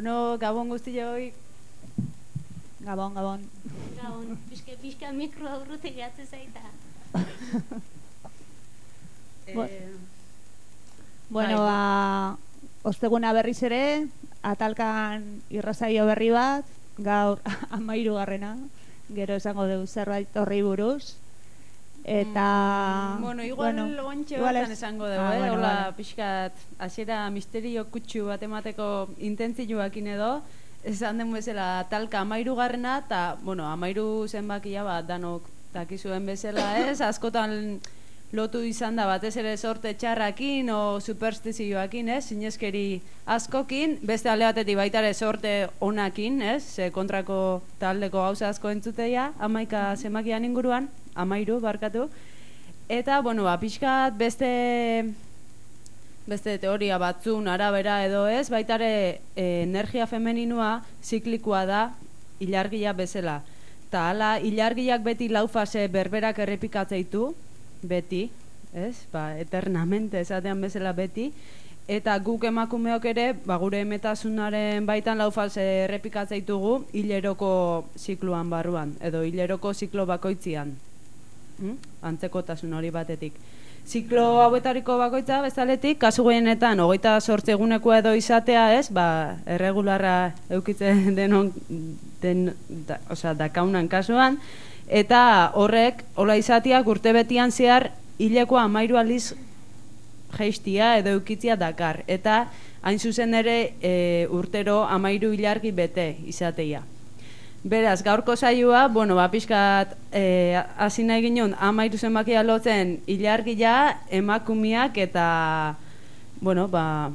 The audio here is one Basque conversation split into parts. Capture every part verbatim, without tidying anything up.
Bueno, gabon guztioi. Gabon, gabon. Gabon, pixka, pixka mikro aurrute gehatze zaita. eh, bueno, ba, osteguna berriz ere, atalkan irrazaio berri bat, gaur amairu garrena, gero esango dugu zerbait horri buruz. Eta... Mm, bueno, igual bueno, ontxe bertan esango dugu, ah, eh? Bueno, hola, vale. Pixkat, hasiera misterio kutsu bat emateko intentzioakin edo, esan den bezala talka amairu garrena, eta, bueno, amairu zenbakia bat danok dakizuen bezala, ez? Askotan lotu izan da batez ere sorte txarrakin o superstizioakin, ez? Zinezkeri askokin, beste alde batetik baita ere sorte onakin, ez? Ze kontrako taldeko gauza asko entzuteia, amaika zenbakian inguruan, amairu barkatu. Eta, bueno, ba, pixkat beste beste teoria batzun arabera edo ez, baita ere e, energia femeninua ziklikoa da ilargia bezala. Ta hala, ilargiak beti lau fase berberak errepikatzeitu, beti, ez? Ba, eternamente esatean bezala beti. Eta guk emakumeok ere, ba, gure emetasunaren baitan lau fase errepikatzeitugu hileroko zikloan barruan, edo hileroko ziklo bakoitzian. Hmm? Antzekotasun hori batetik. Ziklo hauetariko bakoitza bezaletik, kasu gehienetan hogeita zortzi egunekoa edo izatea, ez? Ba, erregularra eukitzen denon, den, da, osea, dakaunan kasuan, eta horrek, hola izateak urte betian zehar hileko amairu aliz geistia edo eukitzia dakar. Eta hain zuzen ere e, urtero amairu ilargi bete izateia. Beraz, gaurko saioa, bueno, ba, pixkat hasi nahi ginen amairu zenbakia lotzen ilargia, emakumiak eta, bueno, ba,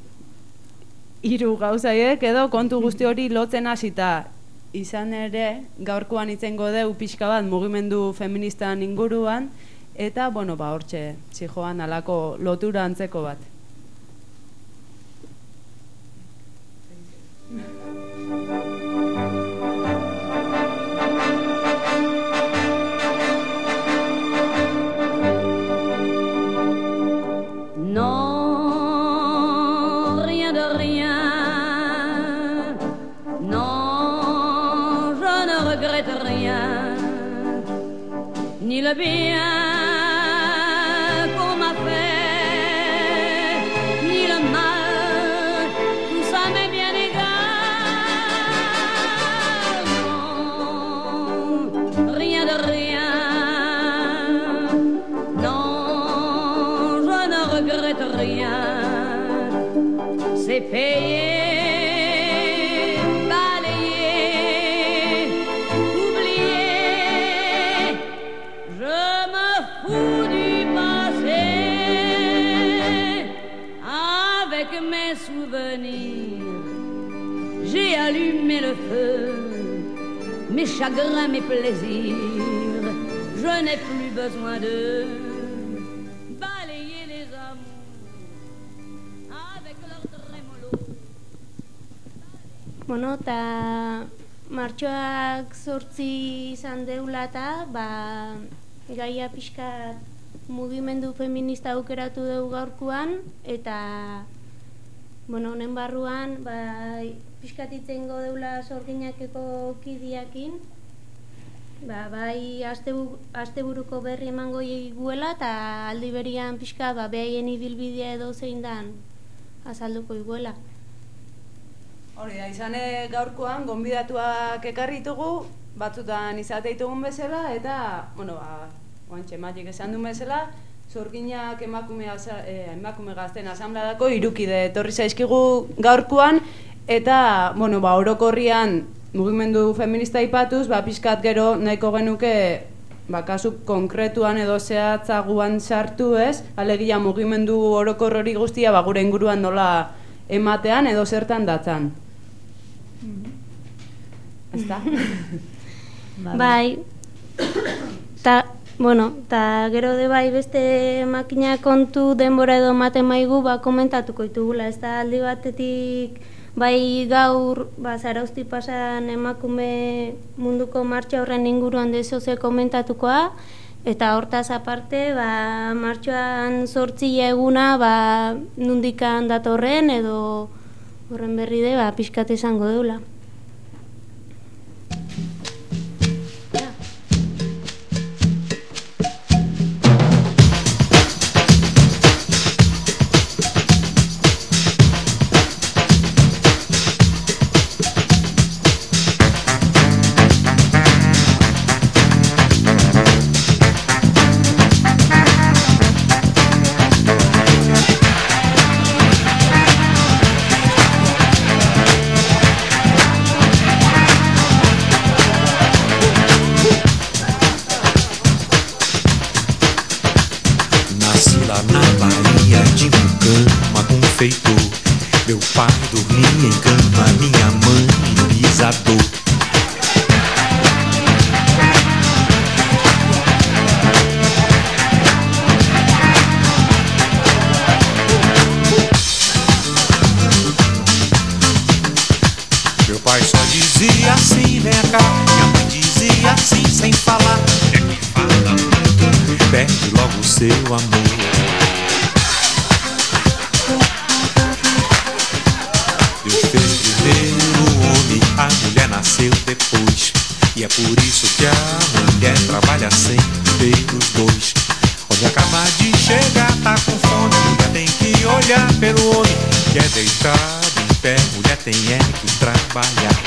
hiru gauzaiek edo kontu guzti hori lotzen hasita. Izan ere, gaurkoan itzengo deu pixka bat mugimendu feministan inguruan, eta, bueno, ba, hortxe, zijoan alako lotura antzeko bat. Non, rien de rien. Non, je ne regrette rien. Ni le bien qu'on m'a fait, ni le mal, tout ça m'est bien égal. Non, rien de rien. Non, je ne regrette rien. C'est payé. J'ai allumé le feu, mes chagrins, mes plaisirs. Je n'ai plus besoin de balayer les amours avec leur trémolo. Bueno, eta martxoak zortzi izan deula eta ba, gaia pixka mugimendu feminista aukeratu dugu gaurkoan, eta bueno, honen barruan, ba, pixkatitzen godeula sorginakeko kidiakin, ba, bai asteburuko berri emango iguela, eta aldi berian pixka, ba, behaien ibilbidea edo zein dan azalduko iguela. Hori da, izane gaurkoan, gonbidatuak ekarritugu, batzutan izateitugun bezala, eta, bueno, ba, oantxe matik esan duen bezala, Zorginak emakume, eh, emakume gazten asambladako irukide etorri zaizkigu gaurkoan, eta, bueno, ba, orokorrian mugimendu feminista ipatuz, ba, pixkat gero nahiko genuke, ba, kasu konkretuan edo zehatzaguan sartu ez, alegia mugimendu orokor hori guztia, ba, gure inguruan nola ematean edo zertan datzan. Ezta? Bai, eta, bueno, eta gero de bai beste makina kontu denbora edo ematen maigu, ba, komentatuko ditugula, ez da aldi batetik bai gaur, ba, Zarauzti pasan emakume munduko martxa horren inguruan dezoze komentatukoa, eta hortaz aparte, ba, martxoan zortzi eguna, ba, nundikan datorren edo horren berri de, ba, pixkat esango deula. Meu pai dormia em cama, minha mãe pisador. Meu pai só dizia assim, vem cá. Minha mãe dizia assim, sem falar. É que fala muito, perde logo o seu amor. A mulher nasceu depois, e é por isso que a mulher trabalha sempre os dois. Onde acaba de chegar, tá com fome, a mulher tem que olhar pelo homem que é deitado em pé, mulher tem é que trabalhar.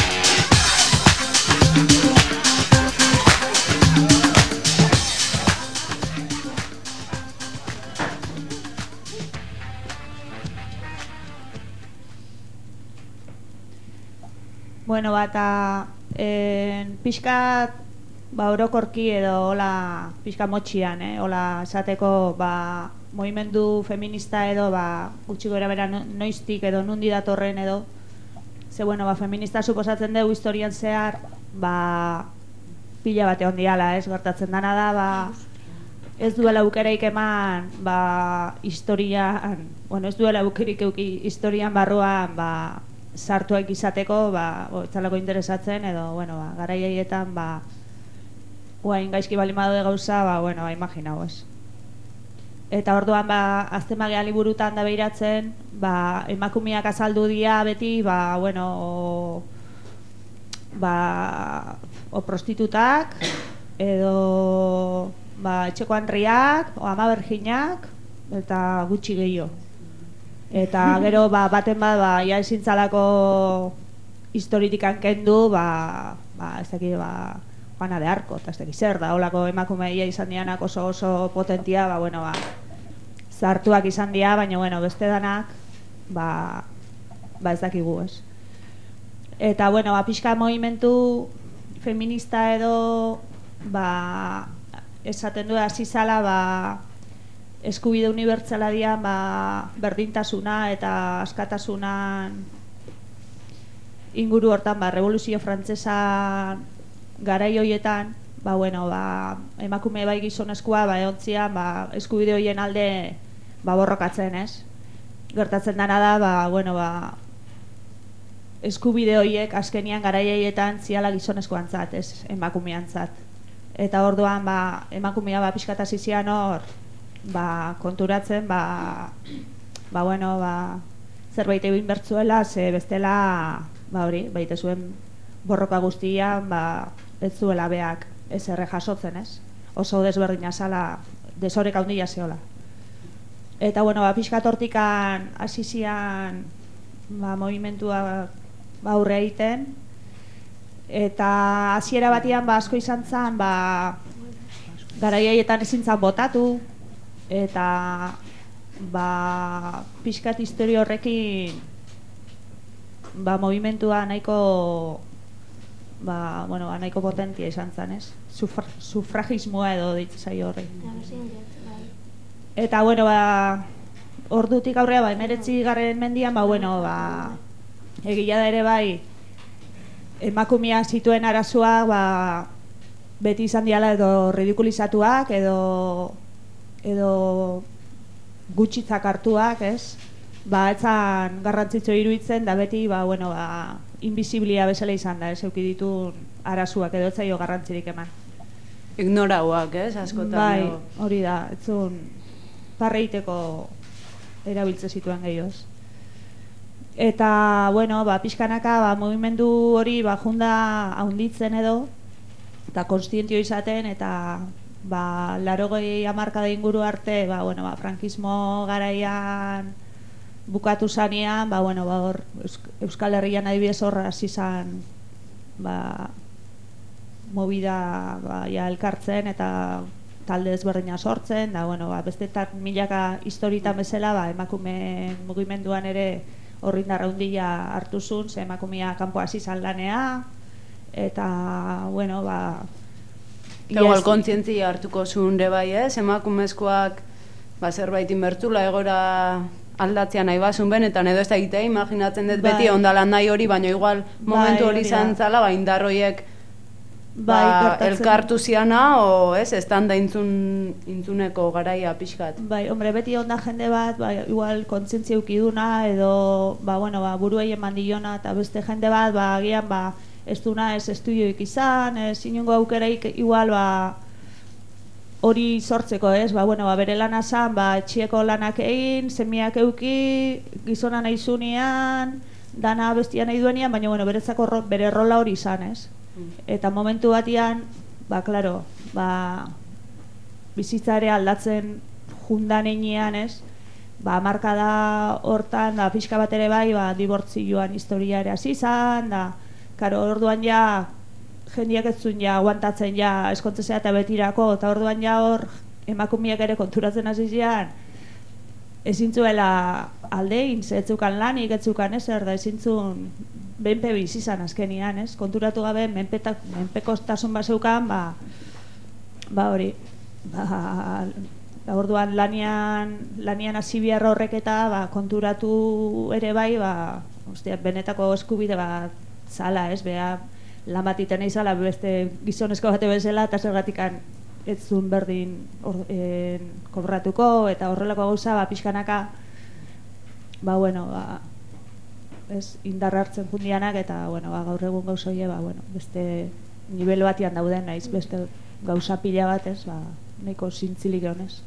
Bueno, bata eh, pixka ba, orokorki edo hola pixka motxian, eh? Hola esateko ba, movimendu feminista edo ba, gutxi gora bera noiztik edo nundi datorren edo ze bueno, ba, feminista suposatzen dugu historian zehar ba, pila bate ondiala, ez? Gertatzen dana da, ba, ez duela aukeraik eman ba, historian, bueno, ez duela aukerik euki historian barruan ba, sartuak izateko, ba, etzalako interesatzen, edo, bueno, ba, garai haietan, ba, guain gaizki balimado de gauza, ba, bueno, ba, imaginau, ez. Eta orduan, ba, aztemagea liburutan da behiratzen, ba, emakumeak azaldu dia beti, ba, bueno, o, ba, o prostitutak, edo, ba, etxeko hanriak, o ama berginak, eta gutxi gehiago. Eta gero ba, baten bat ba, ja ezintzalako historitik kendu, ba, ba, ez dakit, ba, Juana de Arco, eta ez dakit zer da, holako emakumeia izan dianak oso oso potentia, ba, bueno, ba, zartuak izan dira, baina, bueno, beste danak, ba, ba ez dakigu, ez. Eta, bueno, ba, pixka movimentu feminista edo, ba, esaten du hasi zala, ba, eskubide unibertsala dian ba, berdintasuna eta askatasunan inguru hortan, ba, Revoluzio Frantsesa garai hoietan, ba, bueno, ba, emakume bai gizonezkoa ba, eontzian ba, eskubide hoien alde ba, borrokatzen, ez? Gertatzen dana da, ba, bueno, ba, eskubide hoiek azkenian garai hoietan ziala gizonezkoantzat, ez? Emakumeantzat. Eta orduan ba, emakumea ba, pixka hasi zian hor ba, konturatzen, ba, ba, bueno, ba, zerbait egin bertzuela, ze bestela, ba, hori, baita zuen borroka guztian, ba, ez zuela beak ez erre jasotzen, ez? Oso desberdina zala, desorek handia zeola. Eta, bueno, ba, pixka tortikan hasi zian, ba, movimentua ba, aurre egiten, eta hasiera batian, ba, asko izan zen, ba, garaiaietan ezin zan botatu, eta ba, pixkat historia horrekin ba, movimentua nahiko ba, bueno, nahiko potentia izan zen, ez? Sufra, sufragismoa edo ditzai horri. Eta, bueno, ba, ordutik aurrea, ba, emeretzi garren mendian, ba, bueno, ba, egia da ere bai, emakumea zituen arazoak, ba, beti izan diala edo ridikulizatuak, edo edo gutxitzak hartuak, ez? Ba, etzan garrantzitsu iruditzen, da beti, ba, bueno, ba, invisiblia bezala izan da, ez? Euki ditun arazoak edo etzaio garrantzirik eman. Ignorauak, ez? Askotan. Bai, hori da, etzun parreiteko erabiltze zituen gehioz. Eta, bueno, ba, pixkanaka, ba, mugimendu hori, ba, junda haunditzen edo, eta konstientio izaten, eta, ba, larogei hamarkada inguru arte, ba, bueno, ba, frankismo garaian bukatu zanean, ba, bueno, ba, hor, Euskal Herrian adibidez hor hasi zan, ba, movida, ba, ja, elkartzen, eta talde ezberdina sortzen, da, bueno, ba, bestetan milaka historietan bezala, ba, emakume mugimenduan ere horri narraundila hartu zuen, ze emakumea kanpo hasi zan lanea, eta, bueno, ba... Igual kontzientzia hartuko zuen de bai, ez? Emakumezkoak ba, zerbait inbertula egora aldatzea nahi bazun benetan, edo ez da egitea, imaginatzen dut beti bai. Ondalan nahi hori, baina igual momentu bai, hori zantzala, ba, indarroiek ba, bai, elkartu ziana, o ez, estanda intzun, intzuneko garaia pixkat. Bai, hombre, beti onda jende bat, ba, igual kontzientzia ukiduna, edo, ba, bueno, ba, buruei eman diona, eta beste jende bat, ba, agian, ba, ez duna ez estudioik izan, ez inungo aukeraik, igual, ba, hori sortzeko, ez, ba, bueno, ba, bere lana zan, ba, etxieko lanak egin, semiak euki, gizona nahi zunean, dana bestia nahi duenean, baina, bueno, beretzako ro, bere rola hori izan, ez. Eta momentu batian, ba, klaro, ba, bizitza ere aldatzen jundan einean, ez, ba, markada hortan, da, pixka bat ere bai, ba, dibortzioan historia ere hasi izan, da, klaro, orduan ja, jendiak ez zuen ja, aguantatzen ja, eskontzezea eta betirako, eta orduan ja hor, emakumiak ere konturatzen hasi zian, ezin zuela aldein, ez zukan lanik, ez zukan ezer, da ezin zuen benpe bizizan azkenian, ez? Konturatu gabe, menpekostasun bat zeukan, ba, ba hori, ba, ba orduan lanian, lanian hasi biharra horrek eta ba, konturatu ere bai, ba, ostia, benetako eskubide bat zala, ez? Bea, lan bat iten izala, beste gizonezko bate bezala, eta zergatikan ez zuen berdin or, en, kobratuko, eta horrelako gauza, ba, pixkanaka, ba, bueno, ba, ez, indar hartzen jundianak, eta, bueno, ba, gaur egun gauza hile, ba, bueno, beste nivel batian dauden, naiz, beste gauza pila bat, ez, ba, nahiko zintzilik honez.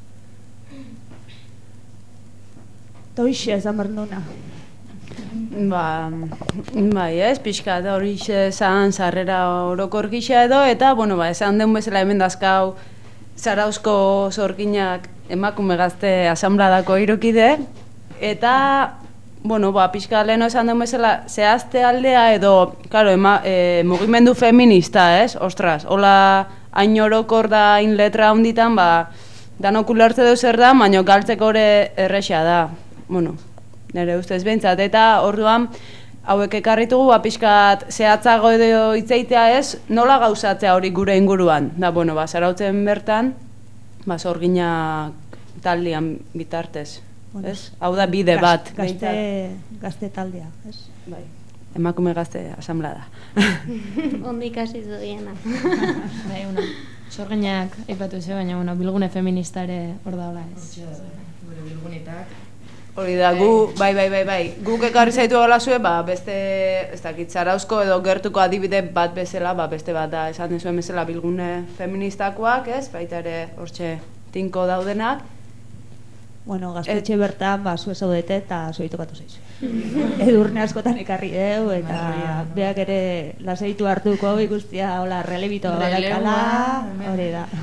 Eta hoxe, ezan berduna. Ba, bai, ez, pixka, eta hori zan zarrera orokor gisa edo, eta, bueno, ba, esan den bezala hemen dazkau Zarauzko Zorginak emakume gazte asanbladako irukide, eta, bueno, ba, pixka leheno esan den bezala zehazte aldea edo, claro, ema, e, mugimendu feminista, ez, ostras, hola hain orokor da hain letra honditan, ba, danok ulertze deu zer da, baina galtzeko ere erresa da, bueno, nire ustez behintzat, eta orduan hauek ekarritugu, ba, pixkat zehatzago edo hitzeitea ez, nola gauzatzea hori gure inguruan. Da, bueno, ba, Zarautzen bertan, ba, Zorginak taldean bitartez, bueno, ez? Hau da bide bat. Gazte, gazte taldea, ez? Bai, emakume gazte asanblada. Ondi ikasi zudiena. Bai, una, Zorginak aipatu ze, baina, bueno, bilgune feminista ere hor da hola, ez? Gure bilgunetak. Hori da, gu, bai, bai, bai, bai, guk ekarri zaitu gola zuen, ba, beste, ez dakit, Zarauzko edo gertuko adibide bat bezala, ba, beste bat da, esaten zuen bezala bilgune feministakoak, ez, baita ere, hortxe, tinko daudenak. Bueno, gaztetxe Et... bertan, ba, zue zaudete eta zoi tokatu zaizu. Edurne askotan ekarri deu, eta beak ere laseitu hartuko, ikustia, hola, relebito badaikala, hori da.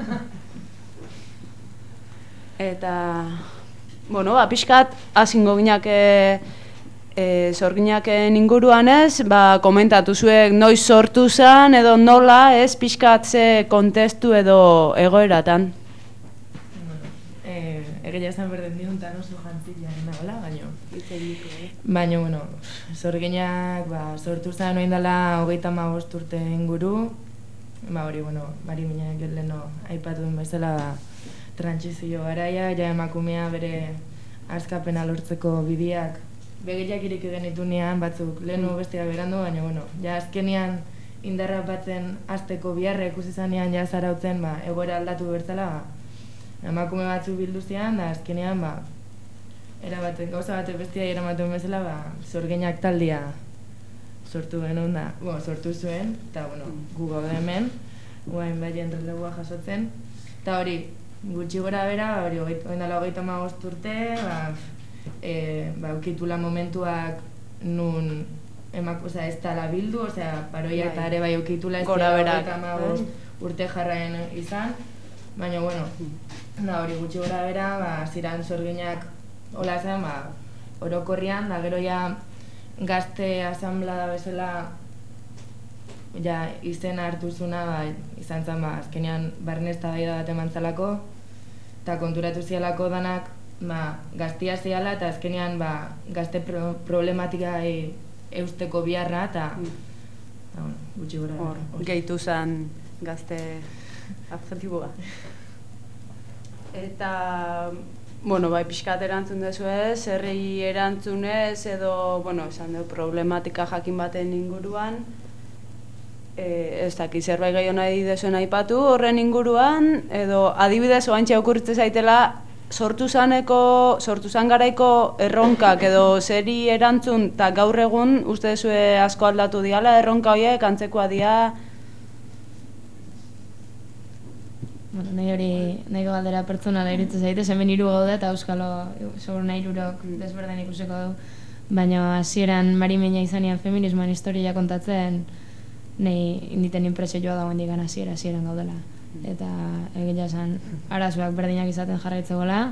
Eta... Bueno, ba, pixkat, azingo ginak e, e, Zorginaken inguruan ez, ba, komentatu zuek noiz sortu zen, edo nola, ez, pixkat ze kontestu edo egoeratan. Bueno, eh, egia esan berden diuntan oso jantzila nagoela, baino. Baina, bueno, Zorginak, ba, sortu zen oin dela hogeita hamabost urte inguru, ba, hori, bueno, Mari Minak leheno aipatu den bezala, ba, trantsizio garaia, ja emakumea bere askapena lortzeko bideak begiriak ireki genitunean, batzuk lehenu bestia berandu, baina, bueno, ja azkenean indarra batzen azteko biharra ikusi zanean ja Zarautzen, ba, egoera aldatu bertzala, ba, emakume batzuk bildu zian, da azkenean, ba, erabaten, gauza bate bestia eramaten bezala, ba, Zorginak taldea sortu genuen da, bueno, sortu zuen, eta, bueno, gu gaude hemen, guain baien relegua jasotzen, eta hori, gutxi gora bera, hori, oindala hogeita hamabost urte, ba, e, ba, ukitula momentuak nun emak, osea, ez tala bildu, osea, paroia eta ere bai okitula ez Gora berak. urte jarraen izan, baina, bueno, da hori gutxi gora bera, ba, ziran sorginak hola zen, ba, orokorrian, da gero ja gazte asamblada bezala ja izena hartu zuna, ba, izan zen, ba, azkenean barne eztabaida bat eman zalako, eta konturatu zialako danak, ba, gaztia ziala, eta azkenean, ba, gazte pro problematika e, eusteko biharra, eta mm. bueno, gutxi gora. Hor, gehitu zen gazte adjetiboa. Eta, bueno, bai, pixkat erantzun dezu ez, herri erantzunez, edo, bueno, esan dugu, problematika jakin baten inguruan, e, ez daki, zerbait gehiago nahi dezuen aipatu horren inguruan, edo adibidez oantxe okurritzen zaitela, sortu zaneko, sortu zan garaiko erronkak edo zeri erantzun, eta gaur egun uste dezue asko aldatu diala, erronka horiek antzekoa dia. Bueno, nahi hori, nahiko galdera pertsonala irutzen zaite, hemen hiru gaude eta euskalo, seguru nahi hirurok desberden ikusiko du. Baina hasieran Marimena izanean feminismoan historia kontatzen, nahi inditen impresio joa dagoen digan hasiera, hasieran gaudela. Eta egia esan arazoak berdinak izaten jarraitzegoela.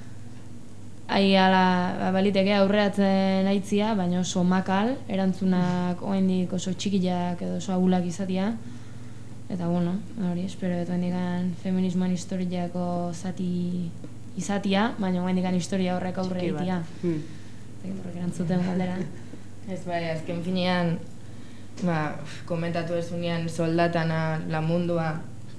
Ai ala baliteke aurreratzen aitzia, baina oso makal, erantzunak oraindik oso txikiak edo oso ahulak izatia. Eta bueno, hori, espero dut oraindik feminismoan historiako zati izatia, baina oraindik historia horrek aurre egitea. Eta horrek erantzuten galdera. Ez bai, azken finean, ba, komentatu ezunean soldatana, la mundua,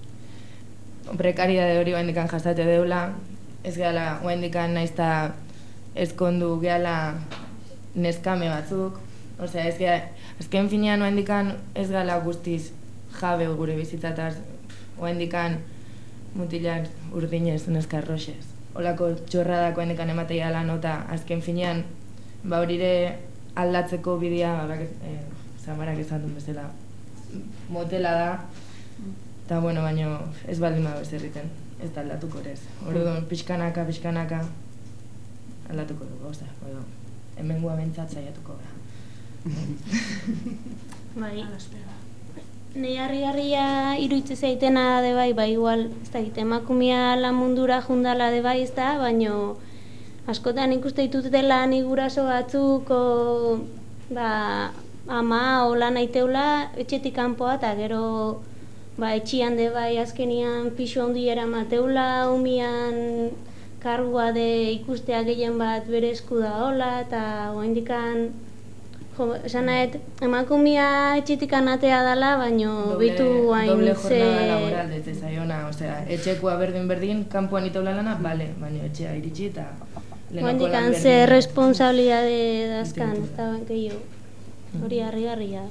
prekaridade hori oaindikan jasate deula, ez gehala oaindikan naizta ezkondu gehala neskame batzuk, osea ez gehala, azken finean oaindikan ez gehala guztiz jabe gure bizitzataz, oaindikan mutilak urdinez neskarroxez. Olako txorradak oaindikan ematea la nota, azken finean, ba horire aldatzeko bidea, eh, zamarak izan duen bezala, motela da, eta, bueno, baina ez baldin badu ez erriten, ez da aldatuko ez. Orduan, pixkanaka, pixkanaka, aldatuko dugu, oza, edo, hemen gua bentsat zaiatuko gara. Bai, nahi harri-harria iruitze zaitena de bai, bai, igual, ez da, emakumea lan mundura jundala de bai, ez da, baina askotan ikuste ditut dela ni guraso batzuk, o, ba, ama, o lan aiteula, etxetik kanpoa, eta gero, ba, etxian de bai azkenian pixu handiera mateula, umian kargua de ikustea gehien bat bere esku da hola, eta oaindikan, jo, esan nahet, emakumia etxetik anatea dela, baino bitu hain doble jornada laboral dete zaiona, osea, etxekoa berdin-berdin, kanpoan iteula lana, bale, baina etxea iritsi eta lehenako lan berdin. Oaindikan ze responsabiliade dazkan, ez da gehiago, hori harri-harria.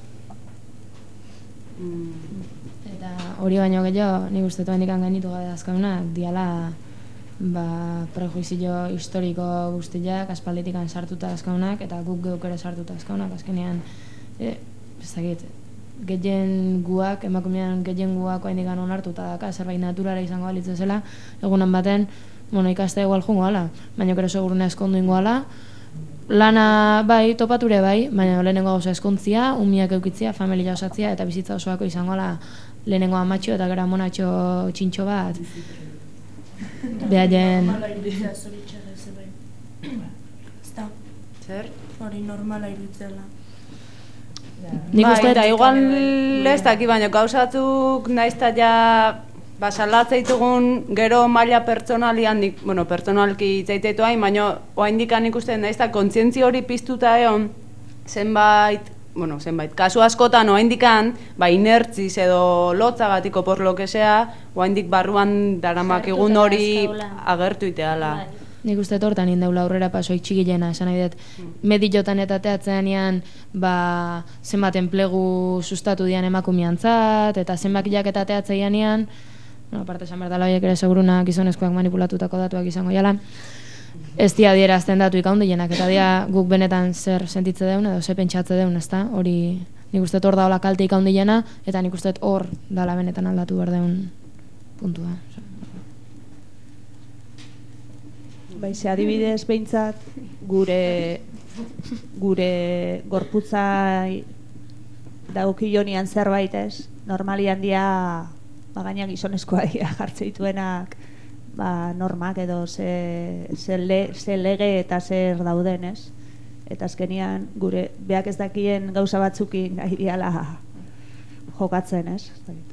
Eta hori baino gehiago, nik uste oaindikan gainitu gabe dazkaunak, diala ba, prejuizio historiko guztiak aspalditikan sartuta dazkaunak, eta guk geuk ere sartuta dazkaunak, azkenean, e, ez dakit, gehien guak, emakumean gehien guak oaindikan onartuta daka, zerbait naturala izango balitz zela, egunan baten, bueno, ikaste igual jungo ala, baina kero segurune eskondu ingo ala, lana bai, topature bai, baina lehenengo gauza eskontzia, umiak eukitzia, familia osatzia, eta bizitza osoako izango ala lehenengo amatxo eta gara monatxo txintxo bat. Behaien... Normala iruditzea zoritxarra ez bai. Ez da. Zer? Hori normala iruditzela. Bai, eta igual ez daki, baina gauzatzuk naizta ja basalatza ditugun gero maila pertsonalian, bueno, pertsonalki itzaiteitu hain, baina oaindikan ikusten naizta kontzientzia hori piztuta egon zenbait, bueno, zenbait, kasu askotan oaindikan, ba, inertziz edo lotzagatiko por lo que sea, oaindik barruan daramakigun hori agertu iteala. Nik uste tortan indeula aurrera pasoi txikilena, esan nahi dut, mediotan eta teatzeanean, ba, zenbat enplegu sustatu dian emakumiantzat, eta zenbakiak eta teatzeianean, no, aparte esan behar dala horiek ere seguruna gizonezkoak manipulatutako datuak izango jala, ez dia dierazten datu ikaundienak, eta dia guk benetan zer sentitze deun, edo ze pentsatze deun, ez da, hori nik uste hor daola kalte ikaundiena, eta nik uste hor dala benetan aldatu behar deun puntua. Baize, adibidez behintzat, gure gure gorputza daukilonian zerbait ez, normalian dia ba, gaina gizonezkoa dira jartze dituenak ba, normak edo ze, ze, le, ze lege eta zer dauden ez. Eta azkenian gure beak ez dakien gauza batzukin gai diala jokatzen ez.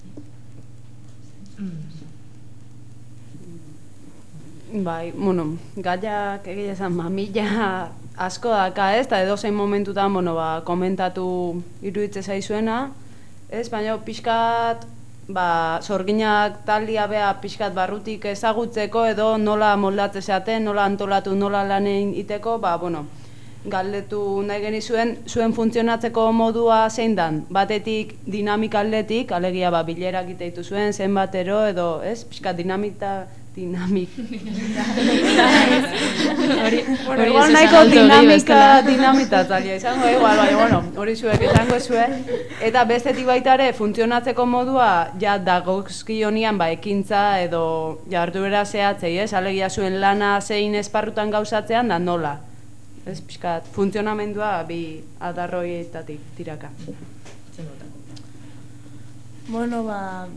Bai, bueno, gaiak egia esan mamila asko daka ez, eta edozein momentutan, bueno, ba, komentatu iruditze zaizuena, ez, baina pixkat, ba, sorginak taldia bea pixkat barrutik ezagutzeko edo nola moldatze zeaten, nola antolatu, nola lanein iteko, ba, bueno, galdetu nahi genizuen, zuen funtzionatzeko modua zein dan, batetik dinamika aldetik, alegia ba, bilerak iteitu zuen, zenbatero edo, ez, pixkat dinamita, dinamik. Bueno, igual nahiko dinamika, dinamita zalia izango, igual, bai, bueno, hori zuek izango zuen. Eta bestetik baita ere, funtzionatzeko modua, ja, dagozkionian, ba, ekintza edo jarduera zehatzei, ez, alegia zuen lana zein esparrutan gauzatzean, da nola. Ez, pixkat, funtzionamendua bi adarroietatik tiraka. Bueno, ba,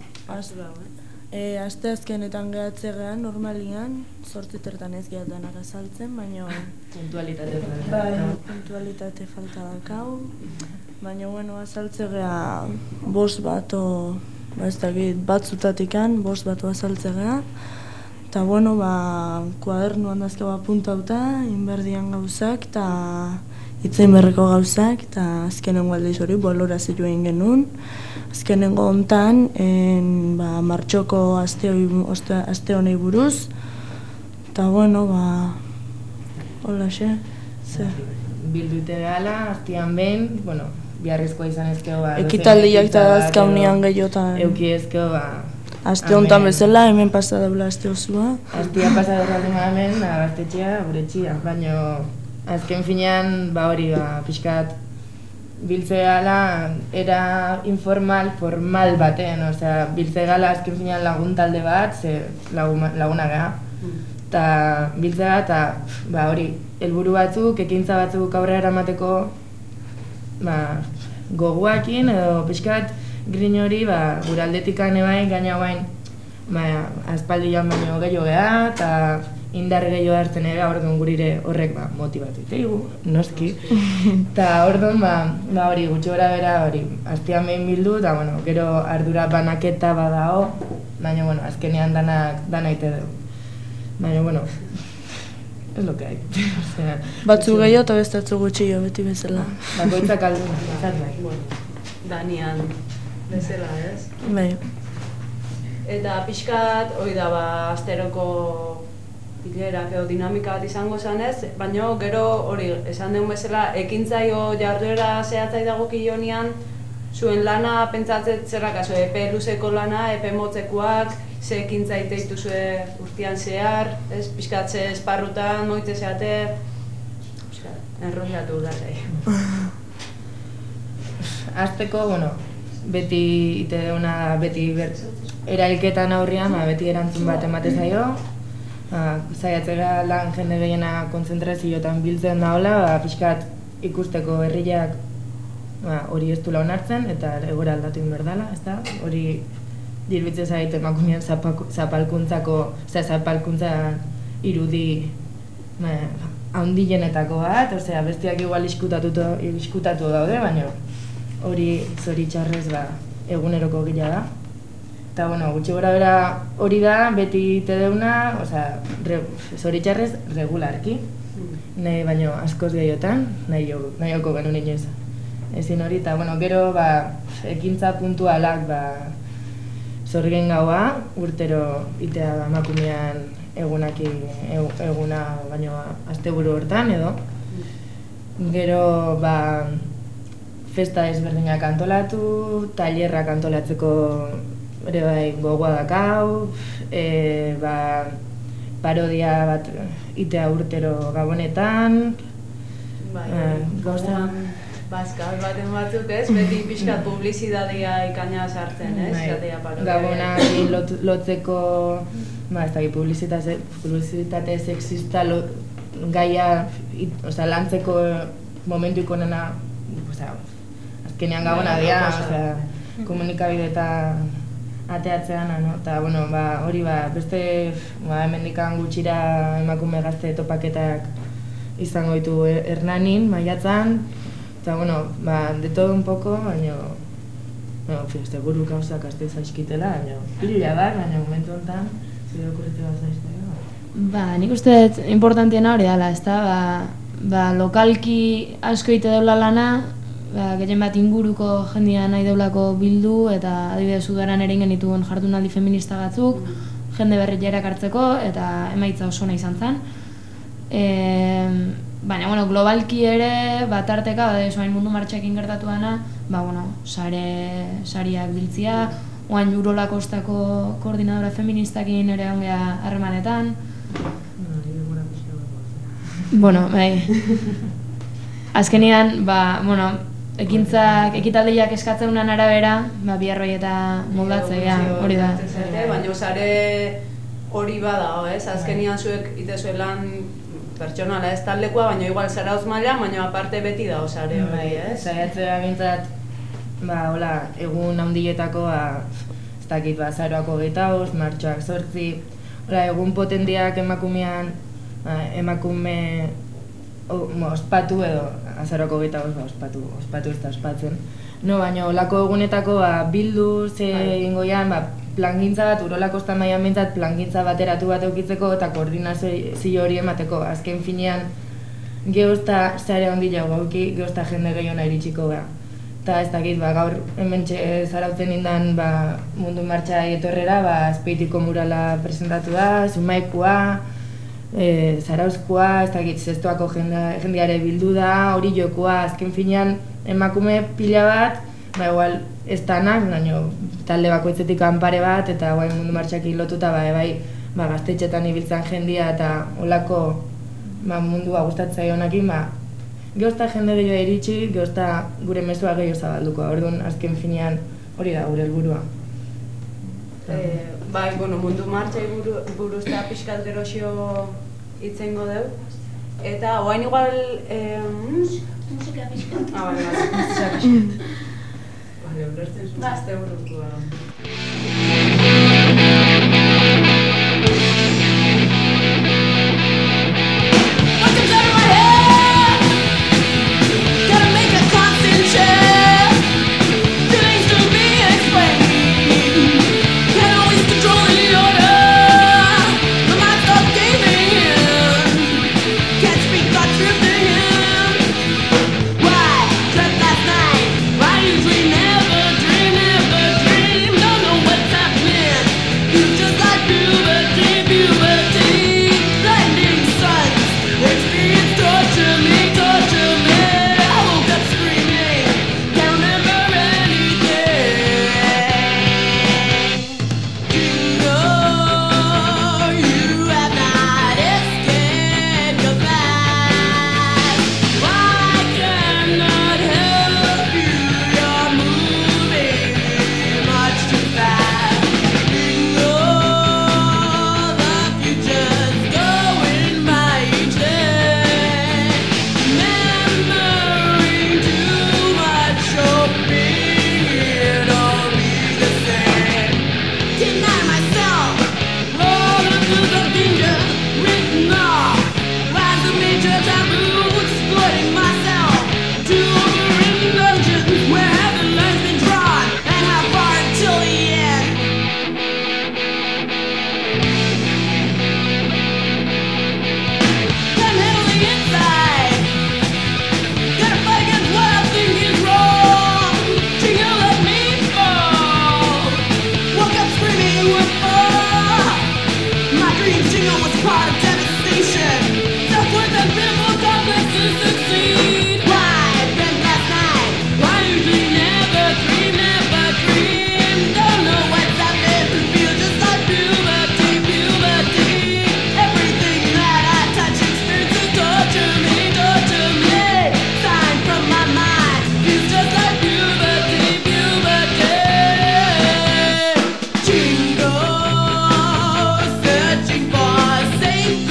E, aste azkenetan gehatzegean, normalian, sortzitertan ez gehatanak azaltzen, baina... Puntualitate falta. Bai, puntualitate falta dakau. Baina, bueno, azaltzegea bost bat, o, ba ez dakit, batzutatikan, bost bat azaltzegea. Eta, bueno, ba, kuadernuan dazkaba puntauta, inberdian gauzak, eta itzein berreko gauzak, eta azkenengo aldiz hori, balorazio egin genuen. Azkenengo hontan, en, ba, martxoko aste, aste honei buruz, eta bueno, ba, hola xe, ze. Bildute gala, aztian behin, bueno, biharrizkoa izan ezkeo, ba, ekitaldiak eta azkaunian gehiotan. Euki ezkeo, ba, aste hontan bezala, hemen pasa daula aste osua. Aztia pasa daula hemen, agartetxea, gure txia, baina azken finean, ba hori, ba, pixkat, biltze gala era informal, formal baten, osea, biltze gala azken finean lagun talde bat, ze laguna geha. Eta biltze bat, eta ba, hori, helburu batzuk, ekintza batzuk aurrera eramateko ba, goguakin edo pixkat grin hori ba, gure aldetikan ebain, gaina bain ba, aspaldian baino gehiago geha, eta indar gehiago hartzen ere, orduan gurire horrek ba, motibatu iteigu, noski. Eta orduan, ba, ba hori, gutxi gora bera, hori, aztian behin bildu, eta bueno, gero ardura banaketa badao, baina, bueno, azkenean danak, dana ite dugu. Baina, bueno, es lo que hay. O sea, batzu gehiago eta bestatzu gutxio, beti bezala. Bakoitzak aldu, bezat bai. Bueno, Danian, bezala, ez? Bai. Eta pixkat, hori da, ba, asteroko bilerak edo dinamika bat izango zanez, baina gero hori esan deun bezala ekintzaio jarduera zehatzai dagokionean zuen lana pentsatzen zerrakazu, epe luzeko lana, epe motzekoak, ze ekintza iteitu zue urtean zehar, ez, pixkat ze esparrutan, moite zeate, pixkat, enrollatu gazai. Azteko, bueno, beti ite deuna, beti erailketan aurrian, beti erantzun bat emate zaio, zaiatzera lan jende gehiena konzentrazioetan biltzen daola, ba, pixkat ikusteko herriak hori ez dula onartzen eta egora aldatu inberdala, ez da? Hori dirbitze zait emakumean zapalkuntzako, oza, zapalkuntza irudi haundienetako bat, osea, bestiak igual iskutatu daude, baina hori zoritxarrez ba, eguneroko gila da. Eta, bueno, gutxi gora bera hori da, beti ite deuna, osea, zoritxarrez regularki. Nahi baino askoz gehiotan, nahioko genuen inoiz. Ezin hori, eta, bueno, gero, ba, ekintza puntualak, ba, zorgen gaua, urtero itea emakumean egunaki, eguna, baino, asteburu hortan, edo. Gero, ba, festa ezberdinak antolatu, tailerrak antolatzeko ere bai gogoa dakau, e, ba, parodia bat itea urtero gabonetan. Bai, gogoan bazkal baten batzuk ez, beti pixkat publizitatea ikaina sartzen ez, zatea parodia. Gabonari lot, lotzeko, ba, ez dakit, publizitate, publizitate sexista lot, gaia, osea, lantzeko momentu ikonena, osea, azkenean gabona dira, osea, komunikabideetan ateatzean, no? Eta, bueno, ba, hori ba, beste, ba, hemendikan gutxira emakume gazte topaketak izango ditu Hernanin, maiatzan, eta, bueno, ba, de todo un poco, baina, bueno, fizte, guru gauzak azte zaizkitela, baina, pila da, baina momentu honetan, zure okurritu bat zaiztega. Ba, nik uste dut importantiena hori dala, ez da, ba, ba, lokalki asko ite deula lana, ba, gehien bat inguruko jendia nahi deulako bildu, eta adibidez udaran ere ingen dituen jardunaldi feminista batzuk, jende berri jerak hartzeko, eta emaitza oso nahi izan zen. E, baina, bueno, globalki ere, bat arteka, bada esoain mundu martxekin gertatu dana, ba, bueno, sare, sariak biltzia, oain Urola Kostako koordinadora feministakin ere ongea harremanetan. Bueno, bai. Azkenean, ba, bueno, ekintzak, ekitaldiak eskatzeunan arabera, ba, biarroi eta moldatzea, hori da. Baina sare hori bada, ez? Azkenean zuek itezuelan pertsonala ez taldekoa, baina igual zarauz maila, baina aparte beti da osare hori, ez? Zaiatzea gintzat, ba, hola, egun handietako, ba, ez dakit, ba, zaroako geitauz, martxoak zortzi, hola, egun potendiak emakumean, ba, emakume o, mo, ospatu edo, azaroko geitauz, ba, ospatu, ospatu ez da ospatzen. No, baina, holako egunetako, ba, bildu, ze ingoian, ba, plangintza bat, Urola Kosta mailan bintzat, plangintza bateratu bat eukitzeko eta koordinazio hori emateko. Azken finean, geozta zare ondila gauki, geozta jende gehiona iritsiko beha. Eta ez dakit, ba, gaur hemen zarautzen indan ba, mundu martxa etorrera, ba, Azpeitiko murala presentatu da, Zumaikua, e, Zarauzkoa, ez dakit, zestoako jendeare bildu da, hori jokoa, azken finean emakume pila bat, ba, igual, ez danak, baina talde bakoitzetik kanpare bat, eta guain mundu martxakin lotuta, ba, bai, ba, gaztetxetan ibiltzen jendia, eta olako ba, mundua gustatzea honakin, ba, geozta jende gehiago iritsi, geozta gure mezua gehiago zabalduko, orduan azken finean hori da gure helburua. Eh, bai, bueno, mundu martxai buru, buruzta pixkat gerosio itzengo deu, eta oain igual... Eh, musika pixkat. Ah, bai, bai, musika pixkat. Vale, ulertzen zuen azte buruzkoa. Jingle, searching for a safe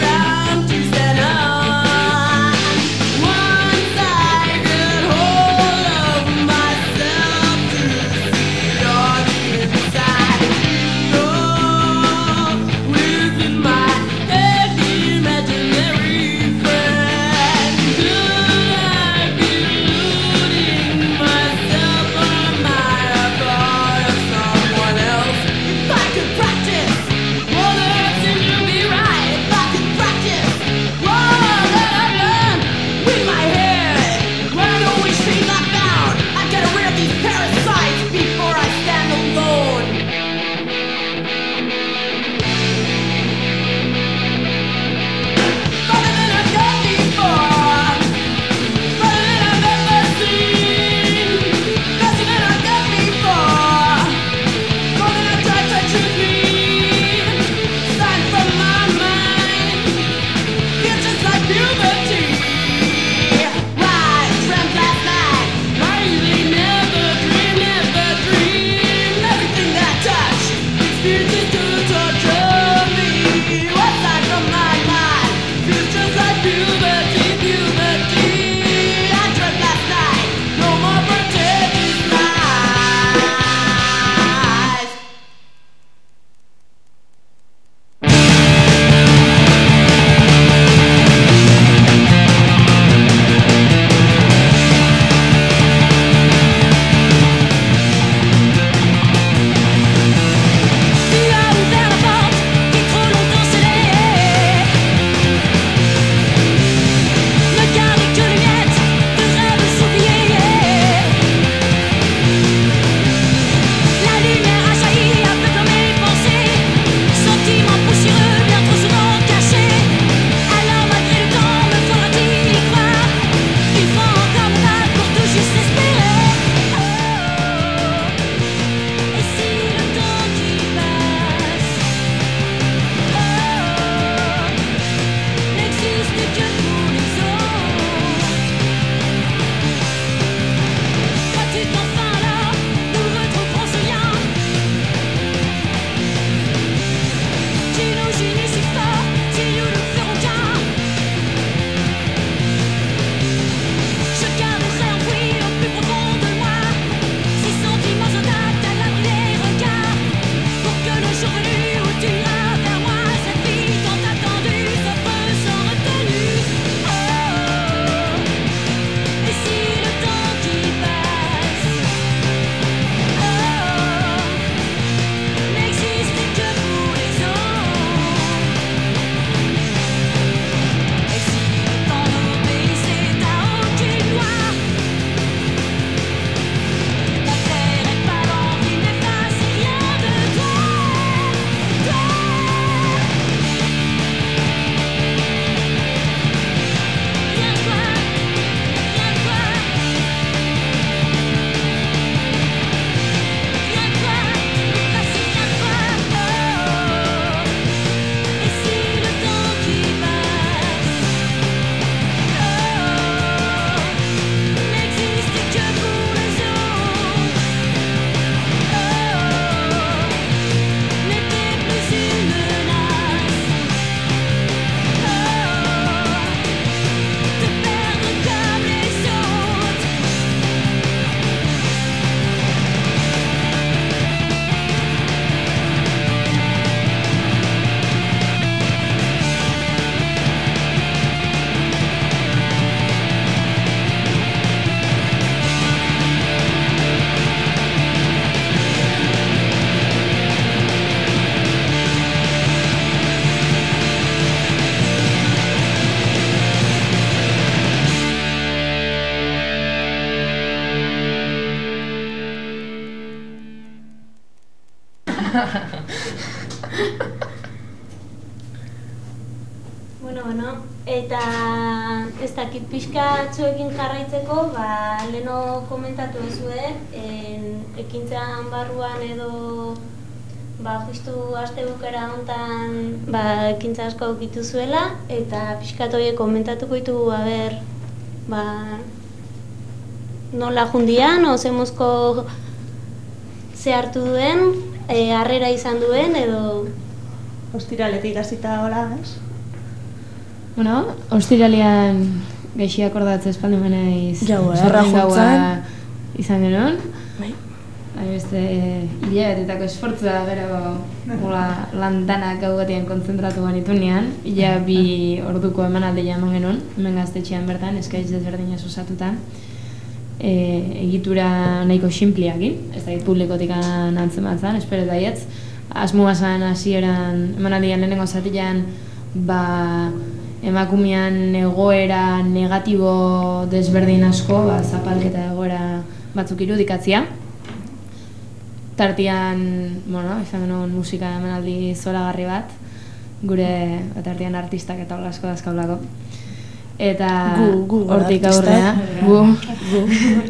Bueno, bueno, eta ez dakit pixka txoekin jarraitzeko, ba, leno komentatu ezue, ekintzan barruan edo ba, justu aste bukera hontan ba, ekintza asko aukitu zuela, eta pixkat horiek komentatuko ditugu, a ber, ba, nola jundian, o zemuzko ze hartu duen, e, harrera izan duen, edo... Ostiraletik hasita hola, ez? Bueno, ostiralean gaixi akordatzen espaldi manaiz. Jau, erra juntzen. Izan genuen. Bai. Bai, beste, hilabetetako esfortzua gero lan danak gau batean kontzentratu genitunean. Ila bi orduko emanaldia eman genuen, hemen gaztetxean bertan, eskaitz desberdinez osatuta. E, egitura nahiko xinpliakin, ez da publikotik antzematzen, espero daietz. Asmoa zen hasieran emanaldian lehenengo zatilean, ba, emakumean egoera negatibo desberdin asko, ba, zapalketa egoera batzuk irudikatzia. Tartian, bueno, izan genuen musika emanaldi zoragarri bat, gure tartian artistak eta hola asko dazkaulako. Eta hortik aurrea, gu, gu,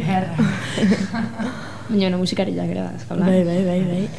baina no, musikariak ere dazkaulako. Bai, bai, bai, bai.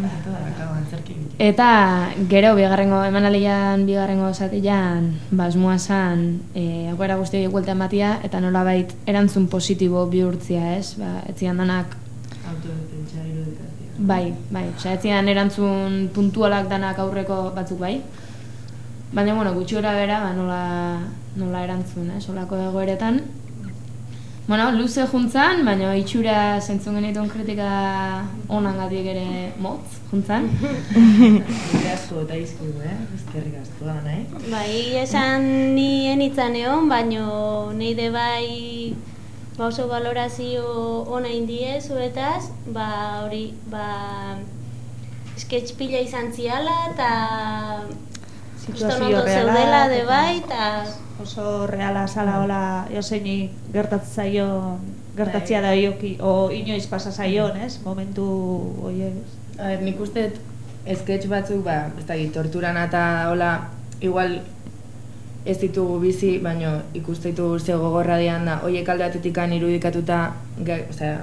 Eta gero bigarrengo emanaldian bigarrengo zatilean basmoa zen eh egoera guztiei buelta ematea eta nolabait erantzun positibo bihurtzia, ez? Ba, etzian danak autodefentsa irudikatzea. Bai, bai, osea etzian erantzun puntualak danak aurreko batzuk bai. Baina bueno, gutxi gora bera, ba, nola nola erantzun, eh, solako egoeretan. Bueno, luze juntzan, baina itxura zentzun genituen kritika onangatik ere motz juntzan. Gure asko eta izkidu, eh? Ezkerrik asko da, nahi? Bai, esan ni enitzan egon, baina neide bai ba oso valorazio ona indie zuetaz, ba hori, ba sketch pila izan ziala eta situazio reala de bai eta oso reala sala hola eoseini gertatzen zaio gertatzea da ioki o inoiz pasa zaion, ez? Momentu hoiek. A ber, nik uste sketch batzuk, ba, ez da, torturan eta hola igual ez ditugu bizi, baina ikuste ditugu ze gogorra dian da, hoiek alde batetikan irudikatuta, ge, osea,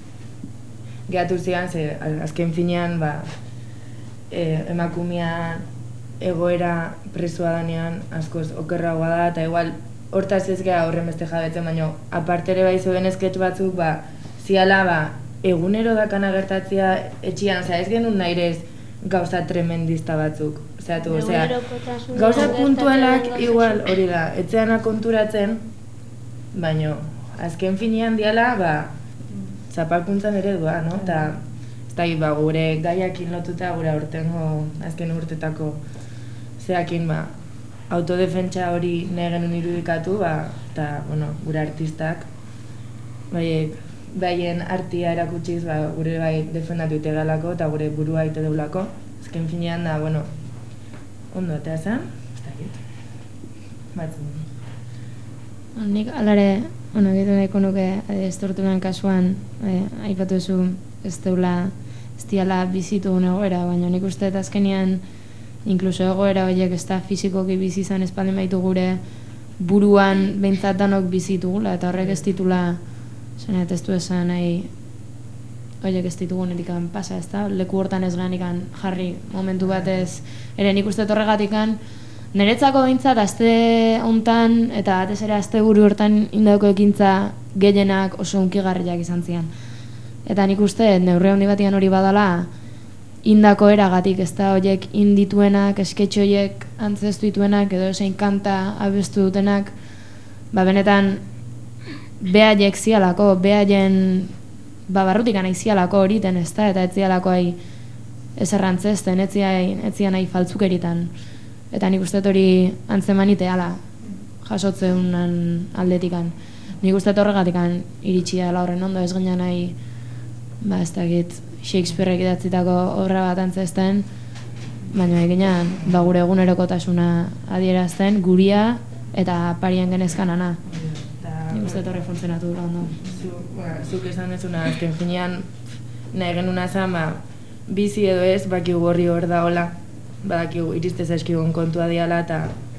gehatu zian, ze azken finean, ba, e, emakumean egoera presua danean askoz okerragoa da, eta igual hortaz ez geha horren beste jabetzen, baina aparte ere bai zuen sketch batzuk, ba, ziala, ba, egunero dakana gertatzea etxian, osea, ez genuen nairez gauza tremendista batzuk. Osea, tu, osea, gauza puntualak igual hori da, etxeana konturatzen, baina azken finean diala, ba, zapalkuntzan ere doa, no? Eta, ez da, ba, gure gaiakin lotuta, gure aurtengo azken urtetako zeakin, ba, autodefentsa hori nahi genuen irudikatu, ba, eta, bueno, gure artistak, bai, baien artia erakutsiz, ba, gure bai defendatu itegalako eta gure burua ite deulako. Azken finean da, bueno, ondo atea zen, ez da egit. Batzen. Nik alare, bueno, egiten nahiko nuke ez torturan kasuan, eh, aipatu ezu ez deula, ez diala bizitu egoera, baina nik uste eta azkenean inkluso egoera horiek ez da fizikoki bizi izan espaldin baitu gure buruan behintzat danok bizitugula eta horrek ez ditula zenet ez du esan nahi horiek ez ditugunetik pasa, ez da? Leku hortan ez gehan jarri momentu batez ere nik uste torregatikan niretzako behintzat aste hontan eta batez ere aste buru hortan indauko ekintza gehienak oso unkigarriak izan zian. Eta nik uste neurri handi batian hori badala indako eragatik, ez da horiek indituenak, esketxe horiek antzestu dituenak edo esain kanta abestu dutenak, ba benetan behaiek zialako, behaien ba barrutik nahi zialako horiten, ez da, eta ez zialako ahi ez errantzezten, ez zian nahi faltzukeritan. Eta nik uste hori antzeman iteala jasotzeun aldetikan. Nik uste horregatikan iritsi dela horren ondo ez ginen nahi, ba ez dakit, Shakespeareek idatzitako obra bat antzezten, baina eginean ba gure egunerokotasuna adierazten, guria eta parian genezkanana. Nik uste horre funtzionatu dut ondo. Zuk esan dezuna, azken finean nahi genuna zen, ba, bizi edo ez, bakigu horri hor da hola, badakigu iristez eskigun kontua diala eta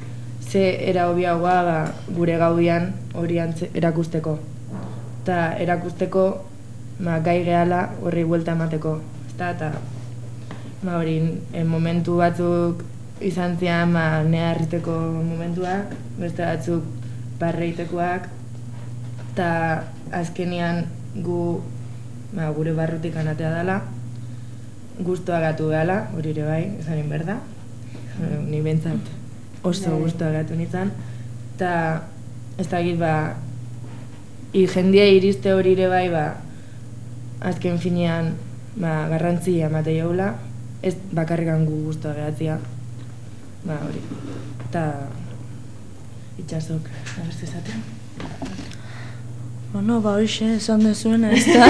ze era hobiagoa ba, gure gaudian hori erakusteko. Eta erakusteko ba, gai gehala horri buelta emateko. Eta ba, hori momentu batzuk izan zian ba, neharriteko momentuak, beste batzuk barreitekoak, eta azkenian gu ba, gure barrutik anatea dela, guztua gatu gehala, hori ere bai, esanin berda, ni bentsat oso guztua gatu nintzen, eta ez da egit, ba, jendia iriste hori ere bai, ba, azken finean ba, garrantzi amate jaula, ez bakarrikan gu guztua gehatzia, ba, hori, eta itxasok, abertze zaten. Bueno, ba, hoxe, esan dezuena, ez da.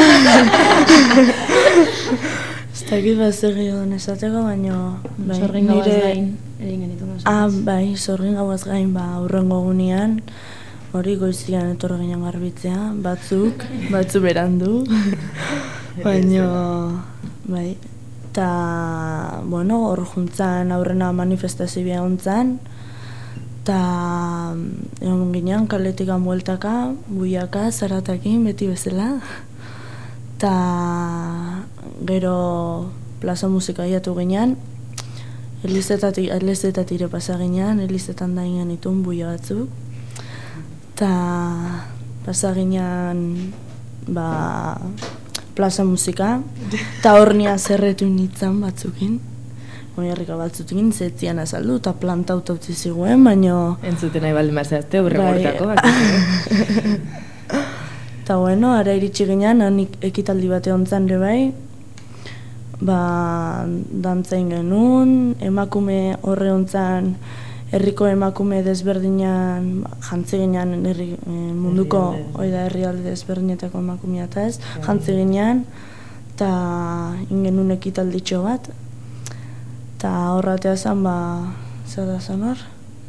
Ez da egit bat zer gion esateko, baina... Zorgin gauaz gain, egin genitu mazuz. Ah, bai, zorgin gauaz gain, ba, urrengo gunean, hori goizian etorro ginen garbitzea, batzuk, batzu berandu, baina, bai, eta, bueno, hor juntzan aurrena manifestazioa hontzan, eta egon ginen kaletikan bueltaka, buiaka, zaratakin, beti bezala, eta gero plaza musika iatu ginen, elizetat ire pasa ginen, elizetan da ginen itun buia batzuk, eta pasa ginen ba, plaza musika, eta hor nia zerretu nintzen batzukin. Oiarrika batzutin, zetzian azaldu, eta planta utzi ziguen, baina... Entzuten nahi baldin mazazte, urre gortako, Eta bueno, ara iritsi ginen, hanik ekitaldi bate hontzan ere bai, ba, dantzain genuen, emakume horre hontzan, herriko emakume desberdinan, jantzi ginen herri, munduko, oida herrialde desberdinetako emakumea eta ez, jantzi ginen, eta ingenun ekitalditxo bat, eta horratea zen, ba, zer da zen hor?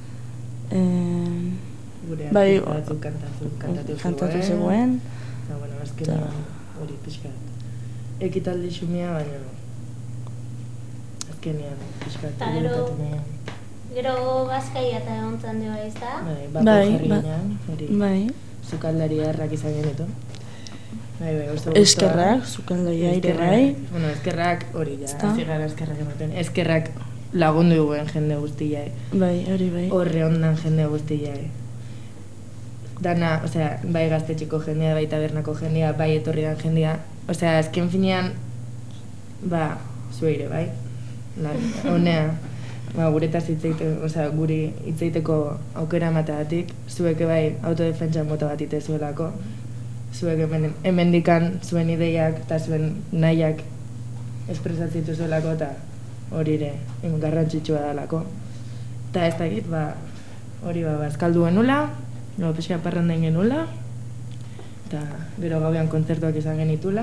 Gure bai, artista batzuk kantatu, kantatu zegoen. Eta, bueno, azkenean hori pixkat. Ekitaldi xumia, baina azkenean pixkat. Eta gero, gero bazkaia eta ontzan dira ez da? Bai, bako jarri ginean, hori bai. Zukaldari harrak izan genitu. Bai, bai, oso eskerrak, zukaldaia ere bai. Bueno, eskerrak hori ja, zigara eskerrak ematen. Eskerrak lagundu duen jende guztiai. Bai, hori bai. Horre ondan jende guztiai. Dana, osea, bai gaztetxeko jendea, bai tabernako jendea, bai etorri dan jendea. Osea, azken finean, ba, zueire, bai? Lan, honea, ba, guretaz hitzeiteko, osea, guri hitzeiteko aukera emateatik, zueke bai autodefentsa mota bat itezuelako. Zuek hemen, hemendikan zuen ideiak eta zuen nahiak espresatzen dituzuelako eta hori ere garrantzitsua dalako. Eta ez da egit, ba, hori ba, bazkaldu genula, no, pixka parrandain genula, eta gero gauean kontzertuak izan genitula,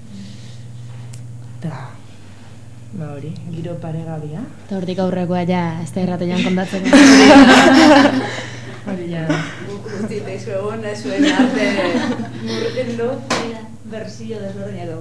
eta ba hori, giro paregabia. Eta hortik aurrekoa ja, ez da erratean kontatzeko. Hori ja. Guztit, eizu egon, ezuen arte murgendu, berzio desberdinero.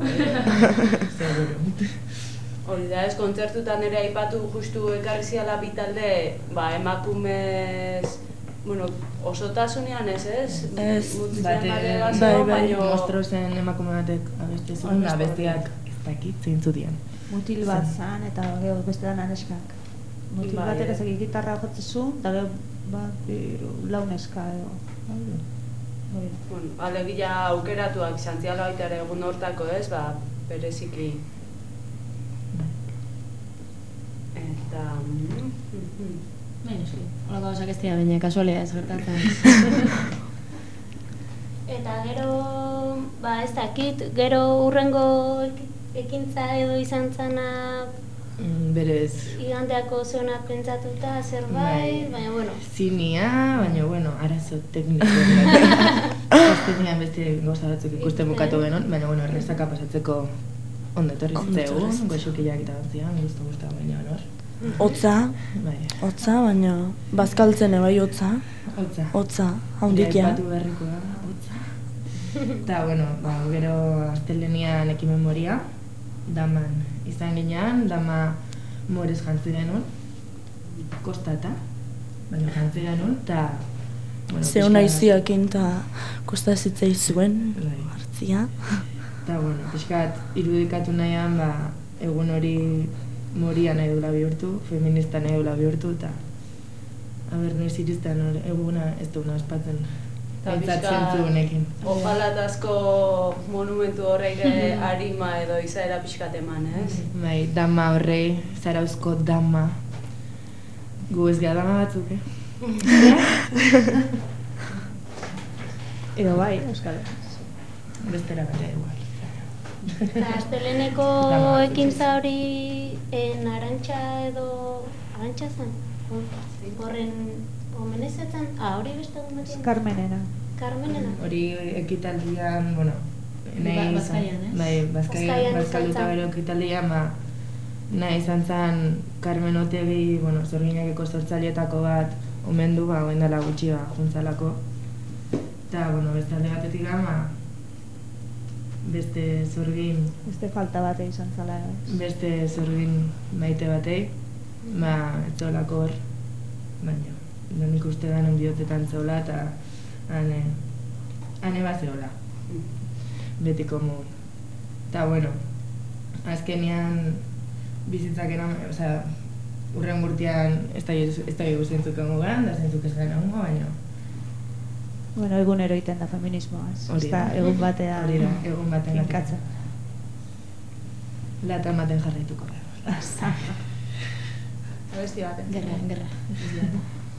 Hori da, ez kontzertutan ere aipatu justu ekarri ziala bitalde, ba, emakumez, bueno, osotasunean ez, ez? Ez, bate, bai, bai, mostro zen emakume batek abeste zuen, abesteak ez dakit zeintzu dian. Mutil bat zan, eta gero beste dan aneskak. Mutil batek ezak gitarra jotzezu, eta gero bat, launeska edo. Bueno, alegia aukeratuak izan ziala baita ere egun hortako ez, ba, bereziki. Eta... Baina, eski, hola gauzak ez dira baina kasualia ez gertatzen. Eta gero, ba ez dakit, gero urrengo ekintza edo izan zana... Berez... Igandeako zona pentsatuta zerbait, baina bueno... Zinia, baina bueno, arazo tekniko. Azkenean beste gauza batzuk ikusten bukatu genuen, baina bueno, errezaka pasatzeko ondo etorri zitzaigun, goxukiak eta gantzian, guztu-guztu baina honor. Hotza, hotza, baina bazkaltzen ebai hotza. Hotza. Hotza, haundikia. Aipatu beharrikoa, hotza. Eta, bueno, ba, gero astelenian ekimen moria, daman izan ginean, dama morez jantzi genuen, kostata. baina jantzera nun, eta... Ze hona iziakin eta kosta zitzai zuen, hartzia. Eta, bueno, pixkat irudikatu nahian, ba, egun hori moria nahi dula bihurtu, feminista nahi dula bihurtu, eta aber noiz iriztean eguna ez duguna espatzen. Aitzatzen zu honekin. Ojalatazko monumentu horreik harima edo izaera pixkat eman, ez? Bai, dama horrei, zarauzko dama. Gu ez gara dama batzuk, eh? Edo bai, Euskal. Bestera gara igual. Eta asteleneko ekintza hori en arantxa edo... Arantxa zen? Horren omenezetan? Ah, hori beste gometien? Carmenena. Carmenena. Hori ekitaldian, bueno... Bazkaian, ez? Bai, Bazkaian, Bazkalduta gero ekitaldian, ba... Nahi izan zen Carmen Otegi, bueno, Zorginakeko sortzaileetako bat omendu, ba, oen dela gutxi, ba, juntzalako. Eta, bueno, beste alde batetik gama, beste zorgin... Beste falta batei izan zala, ez? Beste zorgin maite batei, ba, ez zolako hor, baina, nik uste da non bihotzetan zola, eta hane, hane bat zeola, betiko mu. Eta, bueno, azkenian bizitzakena, osea, urren gurtian ez da egu zentzuk egongo gara, da zentzuk ez gara egongo, baina... Bueno, egunero iten da feminismoa, ez? Hori da. Egun batea... Hori da, egun batean finkatza. Lata ematen jarraituko gara. Abesti baten. Gerra, gerra.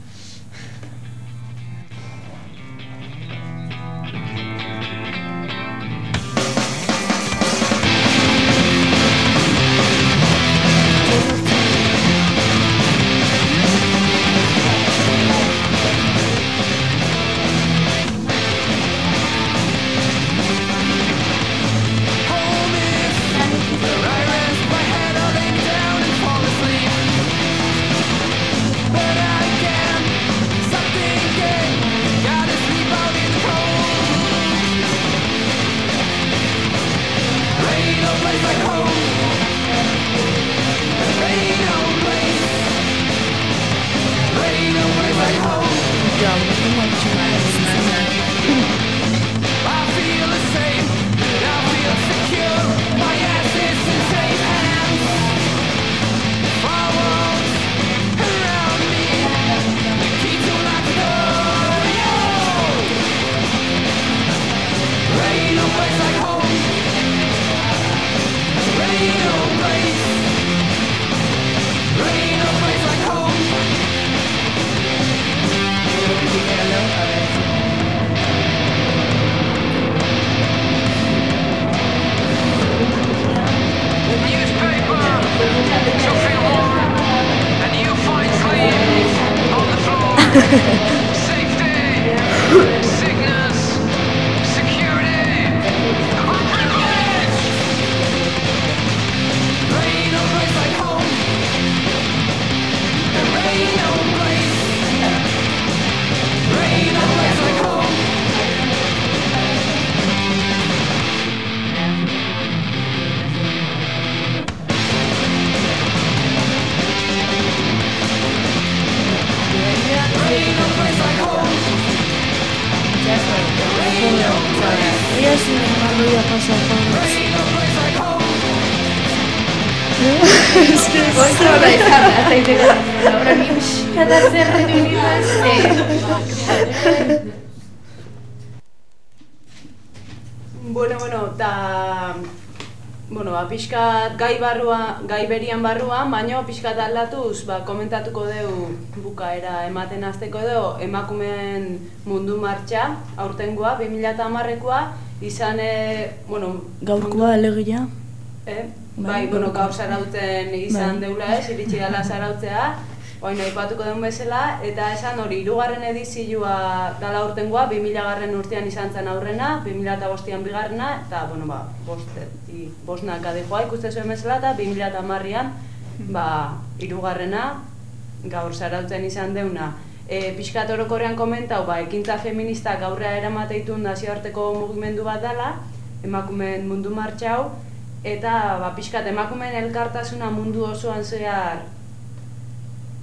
Bueno, bueno, da... Bueno, ba, pixkat gai barrua, gai berian barruan, baina pixkat aldatuz, ba, komentatuko dugu bukaera ematen hasteko edo emakumeen mundu martxa, aurtengoa, bi mila hamarrekoa, izan, e, bueno... Gaurkoa alegia. Eh? Bai, bueno, gaur zarautzen izan deula ez, iritsi gala zarautzea, oin aipatuko den bezala, eta esan hori, hirugarren edizioa dala urtengoa, bi mila garren urtean izan zen aurrena, bi mila bostean bigarrena, eta, bueno, ba, bosti, bosnak adejoa ikuste zuen bezala, eta bi mila hamarrean, ba, hirugarrena gaur zarautzen izan deuna. E, Piskat orokorrean komentau, ba, ekintza feministak aurrea eramateitun nazioarteko mugimendu bat dela, emakumeen mundu martxau, eta ba, pixkat emakumeen elkartasuna mundu osoan zehar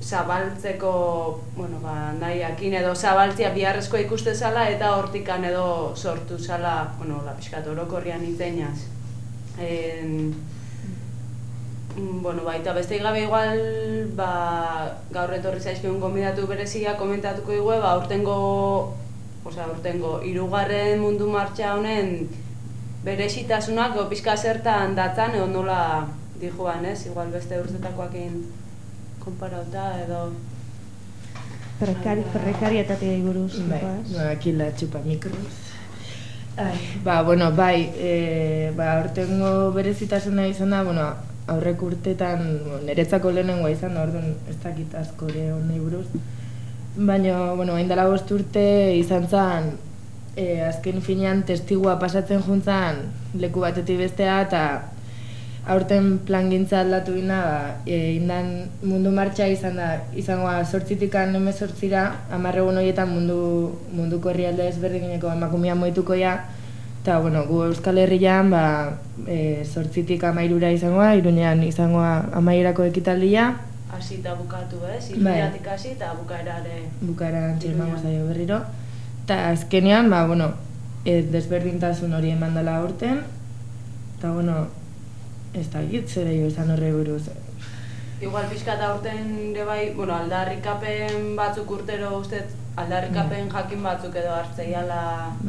zabaltzeko, bueno, ba, nahiakin edo zabaltzia biharrezkoa ikuste zala eta hortikan edo sortu zala, bueno, la pixkat orokorrian iteinaz. En, bueno, baita beste gabe igual, ba, gaur etorri zaizkion gonbidatu berezia komentatuko dugu, ba, urtengo, osea, urtengo, hirugarren mundu martxa honen berezitasunak, o pixka zertan datzan, edo nola dijoan, ez? Igual beste urtetakoakin konparauta, edo... Prekari, prekarietatea buruz. Bai, ba, akila txupa mikroz. Ai, ba, bueno, bai, e, ba, urtengo berezitasuna izan da, bueno, aurrek urtetan niretzako lehenengoa izan da, orduan ez dakit asko ere honi buruz. Baina, bueno, hain dela bost urte izan zen, e, azken finean testigua pasatzen juntzan leku batetik bestea, eta aurten plangintza aldatu gina, ba, e, indan mundu martxa izan da, izangoa sortzitikan hemezortzira, hamar egun horietan mundu, munduko herrialde ezberdineko emakumea moituko ja, eta, bueno, gu Euskal Herrian, ba, e, sortzitik amairura izangoa, Iruñean izangoa amaierako ekitaldia. Hasi eta bukatu, ez? Iruñeatik hasi eta bukaerare... Bukaera antxemango zaio berriro. Eta azkenean, ba, bueno, e, desberdintasun hori eman dela aurten, eta, bueno, ez da egit, zer egin izan horre buruz. Igual pixka eta aurten ere bai, bueno, aldarrikapen batzuk urtero uste, aldarrikapen jakin batzuk edo hartzeiala...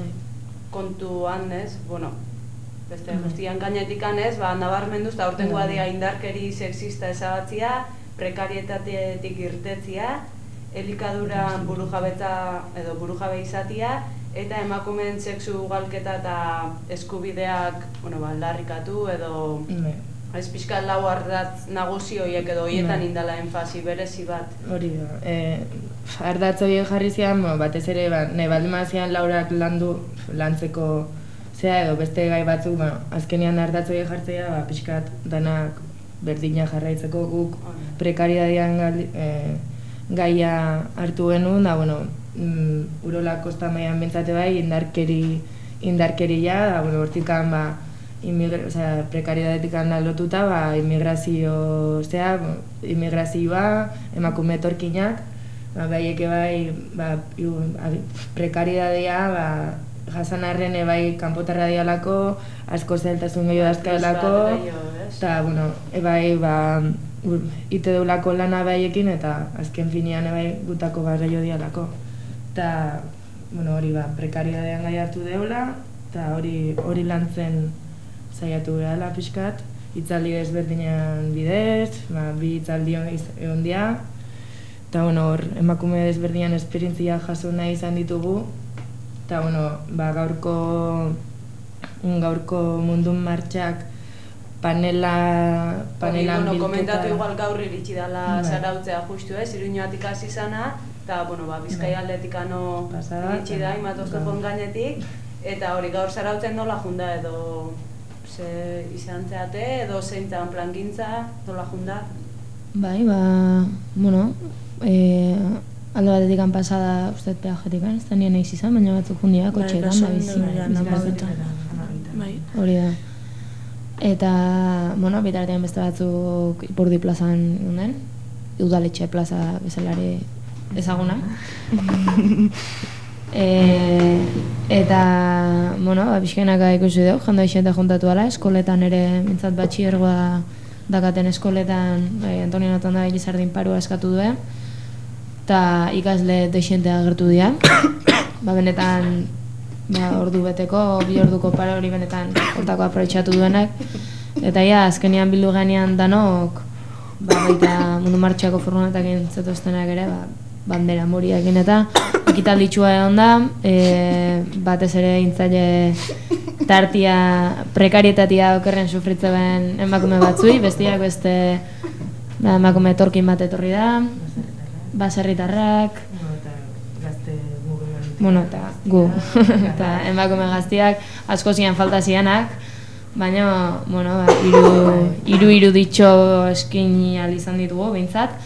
kontuan, ez, bueno, beste guztian gainetikan ez, ba, nabarmenduz, eta aurtengoa dira indarkeri sexista ezabatzia, prekarietatetik irtetzia, elikaduran burujabetza edo burujabe izatia, eta emakumeen sexu ugalketa eta eskubideak, bueno, ba, aldarrikatu edo... Ez pixka lau ardatz nagusi horiek edo horietan indala enfasi berezi bat. Hori da. E, ardatz horiek jarri zian, batez ere, ba, nahi baldin mazian laurak landu lantzeko zea edo beste gai batzuk, bueno, azkenean ardatz horiek jartzea, ba, pixkat danak berdina jarraitzeko guk prekaridadean e, gaia hartu genuen, da, bueno, mm, Urola Kosta maian bentsate bai, indarkeri, indarkeria, da, bueno, hortikan, ba, Imigra, o sea, prekaridadetik lotuta, ba, immigrazio, zea, immigrazioa, emakume etorkinak, ba, baieke bai, ba, prekaridadea, ba, jasan arren ebai kanpotarra dialako, asko zailtasun gehiago dazkaelako, eta, bueno, ebai, ba, ite deulako lana baiekin, eta azken finean ebai gutako barraio dialako. Eta, bueno, hori ba, prekaridadean gai hartu deula, eta hori, hori lantzen saiatu behala pixkat, hitzaldi desberdinean bidez, ba, bi hitzaldi egon dira, eta bueno, hor, emakume desberdinean esperientzia jaso nahi izan ditugu, eta bueno, ba, gaurko, gaurko mundun martxak panela, panelan bilketa... Bueno, komentatu igual gaur iritsi dela zarautzea justu ez, Iruñatik hasi izana, eta bueno, ba, Bizkaialdetik ano iritsi da, imatoztopon gainetik, eta hori gaur zarautzen nola junda edo... Ze izan zeate, edo zeintzan plangintza, dola junda? Bai, ba, bueno, e, alde batetik han pasada uste peajetik, ez da nien eiz izan, baina batzuk jundia, kotxeetan, da bizi. Hori da. Eta, bueno, bitartean beste batzuk Ipurdi plazan unen, udaletxe plaza bezalare ezaguna. E, eta, bueno, ba, pixkenaka ikusi dugu, janda isenta juntatu ala, eskoletan ere, mintzat batxiergoa dakaten eskoletan, bai, Antonio Notonda Elizardin parua eskatu duen, eta ikasle deixente agertu dira, ba, benetan, ba, ordu beteko, bi orduko pare hori benetan hortako aprobetxatu duenak, eta ja, azkenian bildu gainean danok, ba, baita mundu martxako furgonetakin zetoztenak ere, ba, bandera moriakin eta ekitalditxua egon da, e, batez ere intzaile tartia prekarietatia okerren sufritzen emakume batzui, bestiak beste ba, emakume etorkin bat etorri da, baserritarrak, bueno, eta gu, eta emakume gaztiak asko zian falta zianak, baina, bueno, ba, iru, iru iruditxo eskini izan ditugu, behintzat.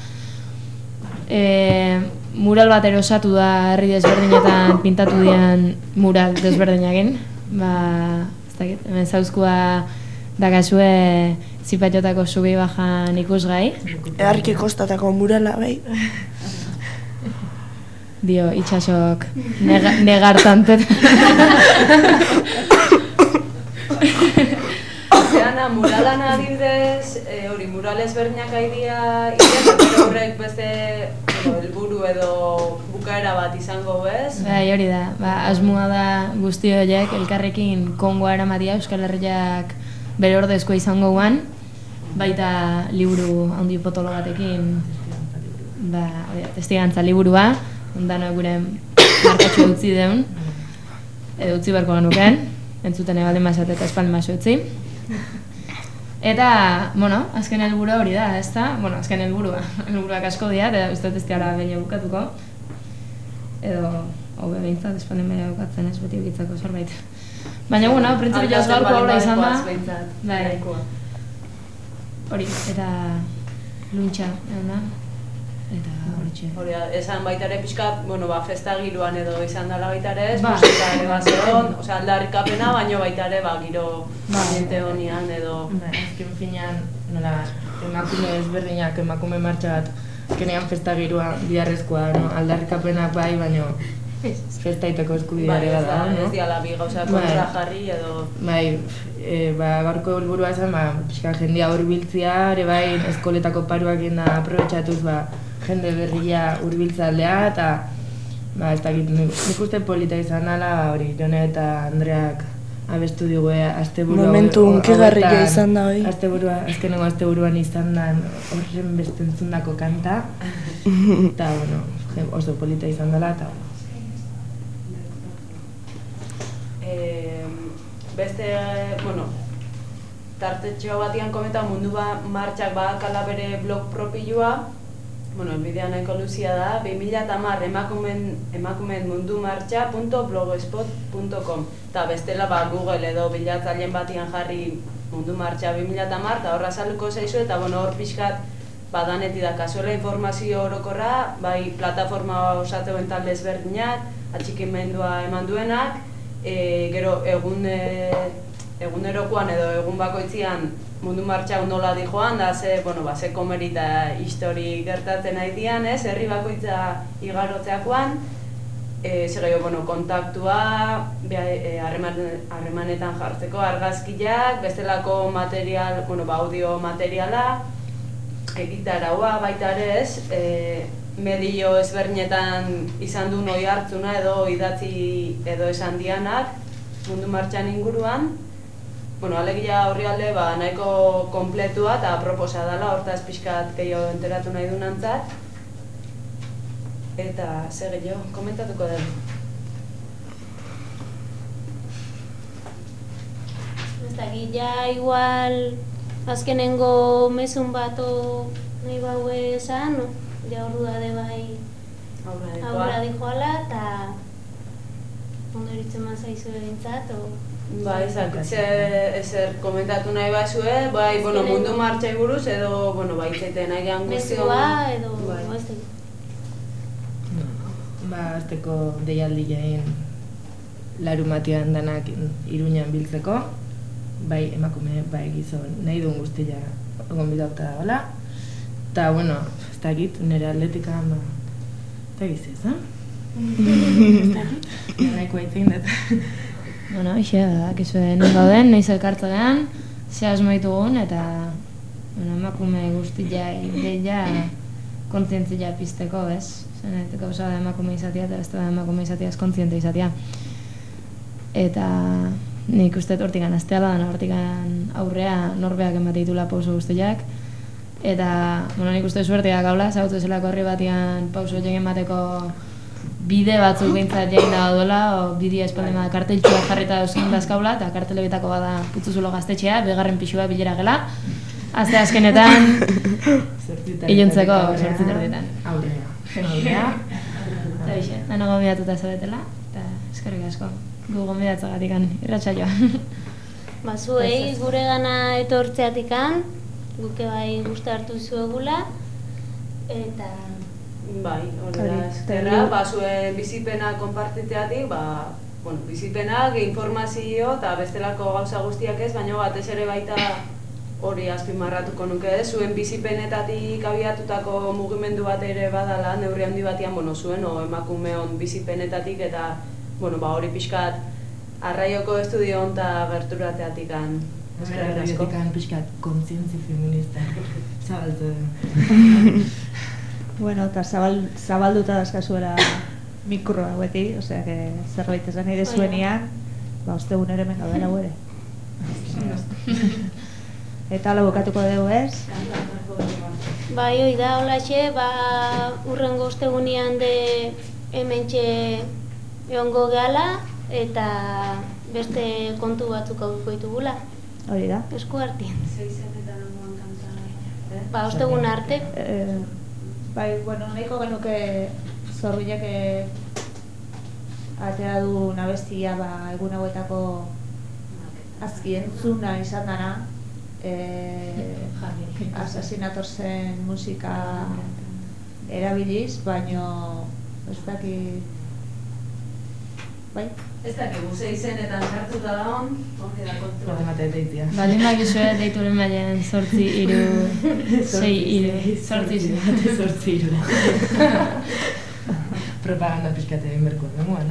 E, mural bat erosatu da herri desberdinetan pintatu dian mural desberdinagin, ba, ez dakit, hemen zauzkua Da kasue zipatxotako zubi bajan ikusgai. Earki kostatako murala, bai. Dio, itxasok nega, negartantet. Zeana, muralan adibidez, hori e, murales berdinak aidia, eta horrek beste helburu edo bukaera bat izango bez? Bai, hori da. Ba, asmoa da guzti horiek elkarrekin kongoa eramatia Euskal Herriak bere ordezkoa izango guan, baita liburu handi potolo batekin, ba, testigantza liburua, ondano gure markatxo utzi deun, edo utzi beharko genuken, entzuten ebalden basat eta espalden baso utzi. Eta, bueno, azken helburua hori da, ez da? Bueno, azken helburua, helburuak asko dira, eta uste ez diala baina bukatuko. Edo, hobe behintzat, espalden baina bukatzen ez, beti ukitzako zerbait. Baina, bueno, printzipioz gaurko aurra izan da. Bai, hori, eta luntxa, egon da. Eta horretxe. Hori, esan baita ere pixka, bueno, ba, festa giroan edo izan dela baita ere, ez, musika ere bat zeon, osea, aldarrikapena, baino baita ere, ba, giro ambiente honian edo... Azken finean, nola, emakume ezberdinak, emakume martxa bat, azkenean festa giroa biharrezkoa, no? Aldarrikapenak bai, baino festa iteko eskubidea ere bada, no? Ez diala bi gauza kontra jarri edo... Bai, ba, gaurko helburua zen, ba, pixka jendia hurbiltzea, ere bai, eskoletako paruak ina aprobetxatuz, ba, jende berria hurbiltzaldea, eta ba, ez dakit, nik uste polita izan dela, hori, Jone eta Andreak abestu dugu asteburu momentu unkigarria izan da, hori. Asteburua, azkenengo asteburuan izan da horren beste entzundako kanta, eta, bueno, oso polita izan dela, eta, eh, beste, bueno, tartetxo batian komenta mundu ba, martxak badakala bere blog propioa, bueno, elbidea nahiko luzia da, bi mila hamar emakumeen mundu martxa punto blogspot punto com, eta bestela ba, Google edo bilatzaileen batian jarri mundu martxa bi mila hamar, eta horra saluko zaizu, eta bueno, hor pixkat badaneti da kasuela informazio orokorra, bai plataforma osateuen talde ezberdinak, atxikimendua eman duenak, e, gero egun e, egunerokoan edo egun bakoitzian mundu martxa nola di joan, da ze, bueno, ba, ze komeri eta histori gertatzen nahi dian, ez, herri bakoitza igarotzeakoan, e, zer gehiago, bueno, kontaktua, harremanetan e, jartzeko argazkiak, bestelako material, bueno, ba, audio materiala, egitaraua baita ere ez, e, medio ezberdinetan izan du noi hartzuna edo idatzi edo esan dianak mundu martxan inguruan. Bueno, alegia horri alde ba, nahiko kompletua eta proposa dela, hortaz pixkat gehiago enteratu nahi dunantzat. Eta zer gehiago, komentatuko dugu. Ez dakit, ja igual azkenengo mesun bato nahi baue esan, ja horru dade bai aurra dijoala, eta ondo eritzen mazaizu egintzat, o... Ba, ezak, ezer komentatu nahi bazue, bai, bueno, mundu martxai buruz, edo, bueno, bai, zeten nahi gehan guztion... Mesua, edo, ez da. Ba, azteko deialdi jain larumatian danak Iruñan biltzeko, bai, emakume, bai, gizon, nahi duen guztia gonbidauta da, hola? Eta, bueno, ez dakit, nire atletika, ba, eta giziz, eh? Ez dakit, nahiko aitzin dut. Bueno, ixe, dakizuen gauden, nahiz elkartzean, ze asmo ditugun, eta bueno, emakume guztia ideia kontzientzia pizteko, ez? Zenet, gauza da emakume izatea eta beste da emakume izatea ez kontziente izatea. Eta nik uste hortik anazteala da, hortik aurrea norbeak emate ditula pauso guztiak. Eta, bueno, nik uste suertea gaula, zautu zelako herri batian pauso egin emateko bide batzuk bintzat jain da duela, o bidea espaldema karteltxua jarrita duzien dazkaula, eta kartele betako bada putzuzulo gaztetxea, begarren pixua bilera gela. Azte azkenetan, iluntzeko sortzi terdietan. Aurea. Aurea. Eta bixe, dano gomidatuta zabetela, eta eskerrik asko, gu gomidatzagatikan irratsaioa. Ba, zuei gure gana etortzeatikan, guke bai guzti hartu zuegula, eta... Bai, hori da, eskerra, ba, zuen bizipena konpartitzeatik, ba, bueno, bizipenak, informazio eta bestelako gauza guztiak ez, baina batez ere baita hori azpimarratuko nuke ez, zuen bizipenetatik abiatutako mugimendu bat ere badala, neurri handi batian, bueno, zuen o emakumeon bizipenetatik eta, bueno, ba hori pixkat Arraioko estudio eta gerturateatik an. Arraiotik an pixkat kontzientzi feminista zabaltu. Bueno, eta zabal, zabalduta dazkazuela mikroa beti, osea, que zerbait esan nahi dezuenian, ba, ostegun ere hemen gaudela ere. Eta hola bukatuko dugu ez? Bai, hoi da, holaxe, ba, urrengo ostegunean de hementxe egongo gehala, eta beste kontu batzuk aurko ditugula. Hori da? Esku artean. Ba, ostegun arte. Eh, bai, bueno, nahiko genuke Zorbilek atera du nabestia ba, egun hauetako azki entzuna izan dana, eh, Assassinatorsen musika erabiliz, baino ez daki... Bai? Ez daki, guze izenetan sartuta da hon, hori da kontua. Bate deitia. Baldin bakizue deituren baian sortzi, iru, sei, iru, sortzi, bate sortzi, iru. Propaganda pixkate egin berko, bueno.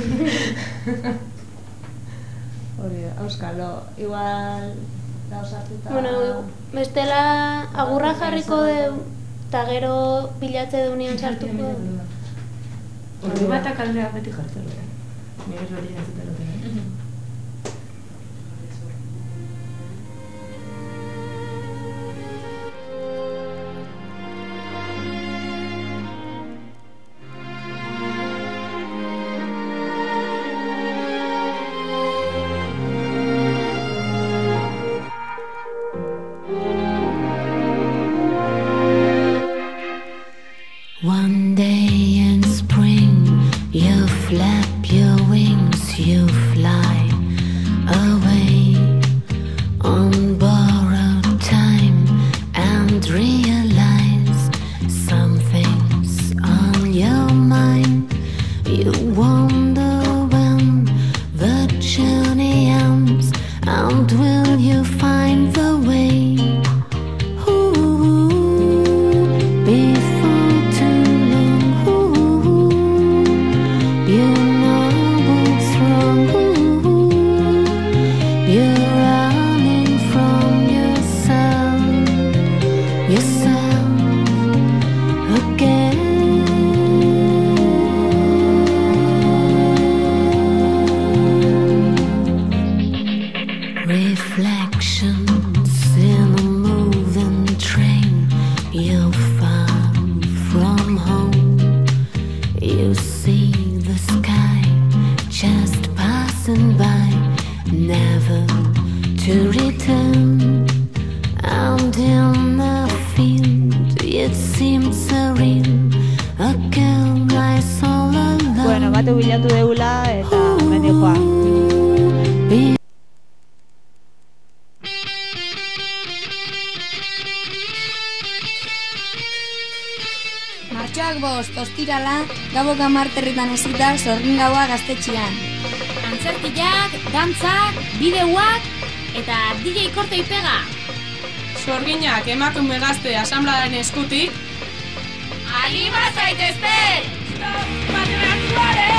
Hori da, auskalo, igual da osartuta... Bueno, bestela agurra jarriko deu, eta gero bilatze deunian sartuko. Ordu batak aldeak beti jartzero. Nire hori jantzuta loten. One day in spring, you flap your wings, you fly away on borrowed time and realize something's on your mind. You wonder when the journey ends, and will you find the way? Reflections in a moving train. You're far from home. You see the sky just passing by, never to return. And in the field it seemed surreal. A girl lies all alone. Bueno, batu bilatu deula eta mendi joa. Martxoak bost, ostirala, gabok amarterritan ezita Sorgin gaua gaztetxean. Antzerkiak, dantzak, bideuak eta D J Kortei pega. Sorginak emakume gazte asanbladaren eskutik. Anima zaitezte! Stop, patriarkuare!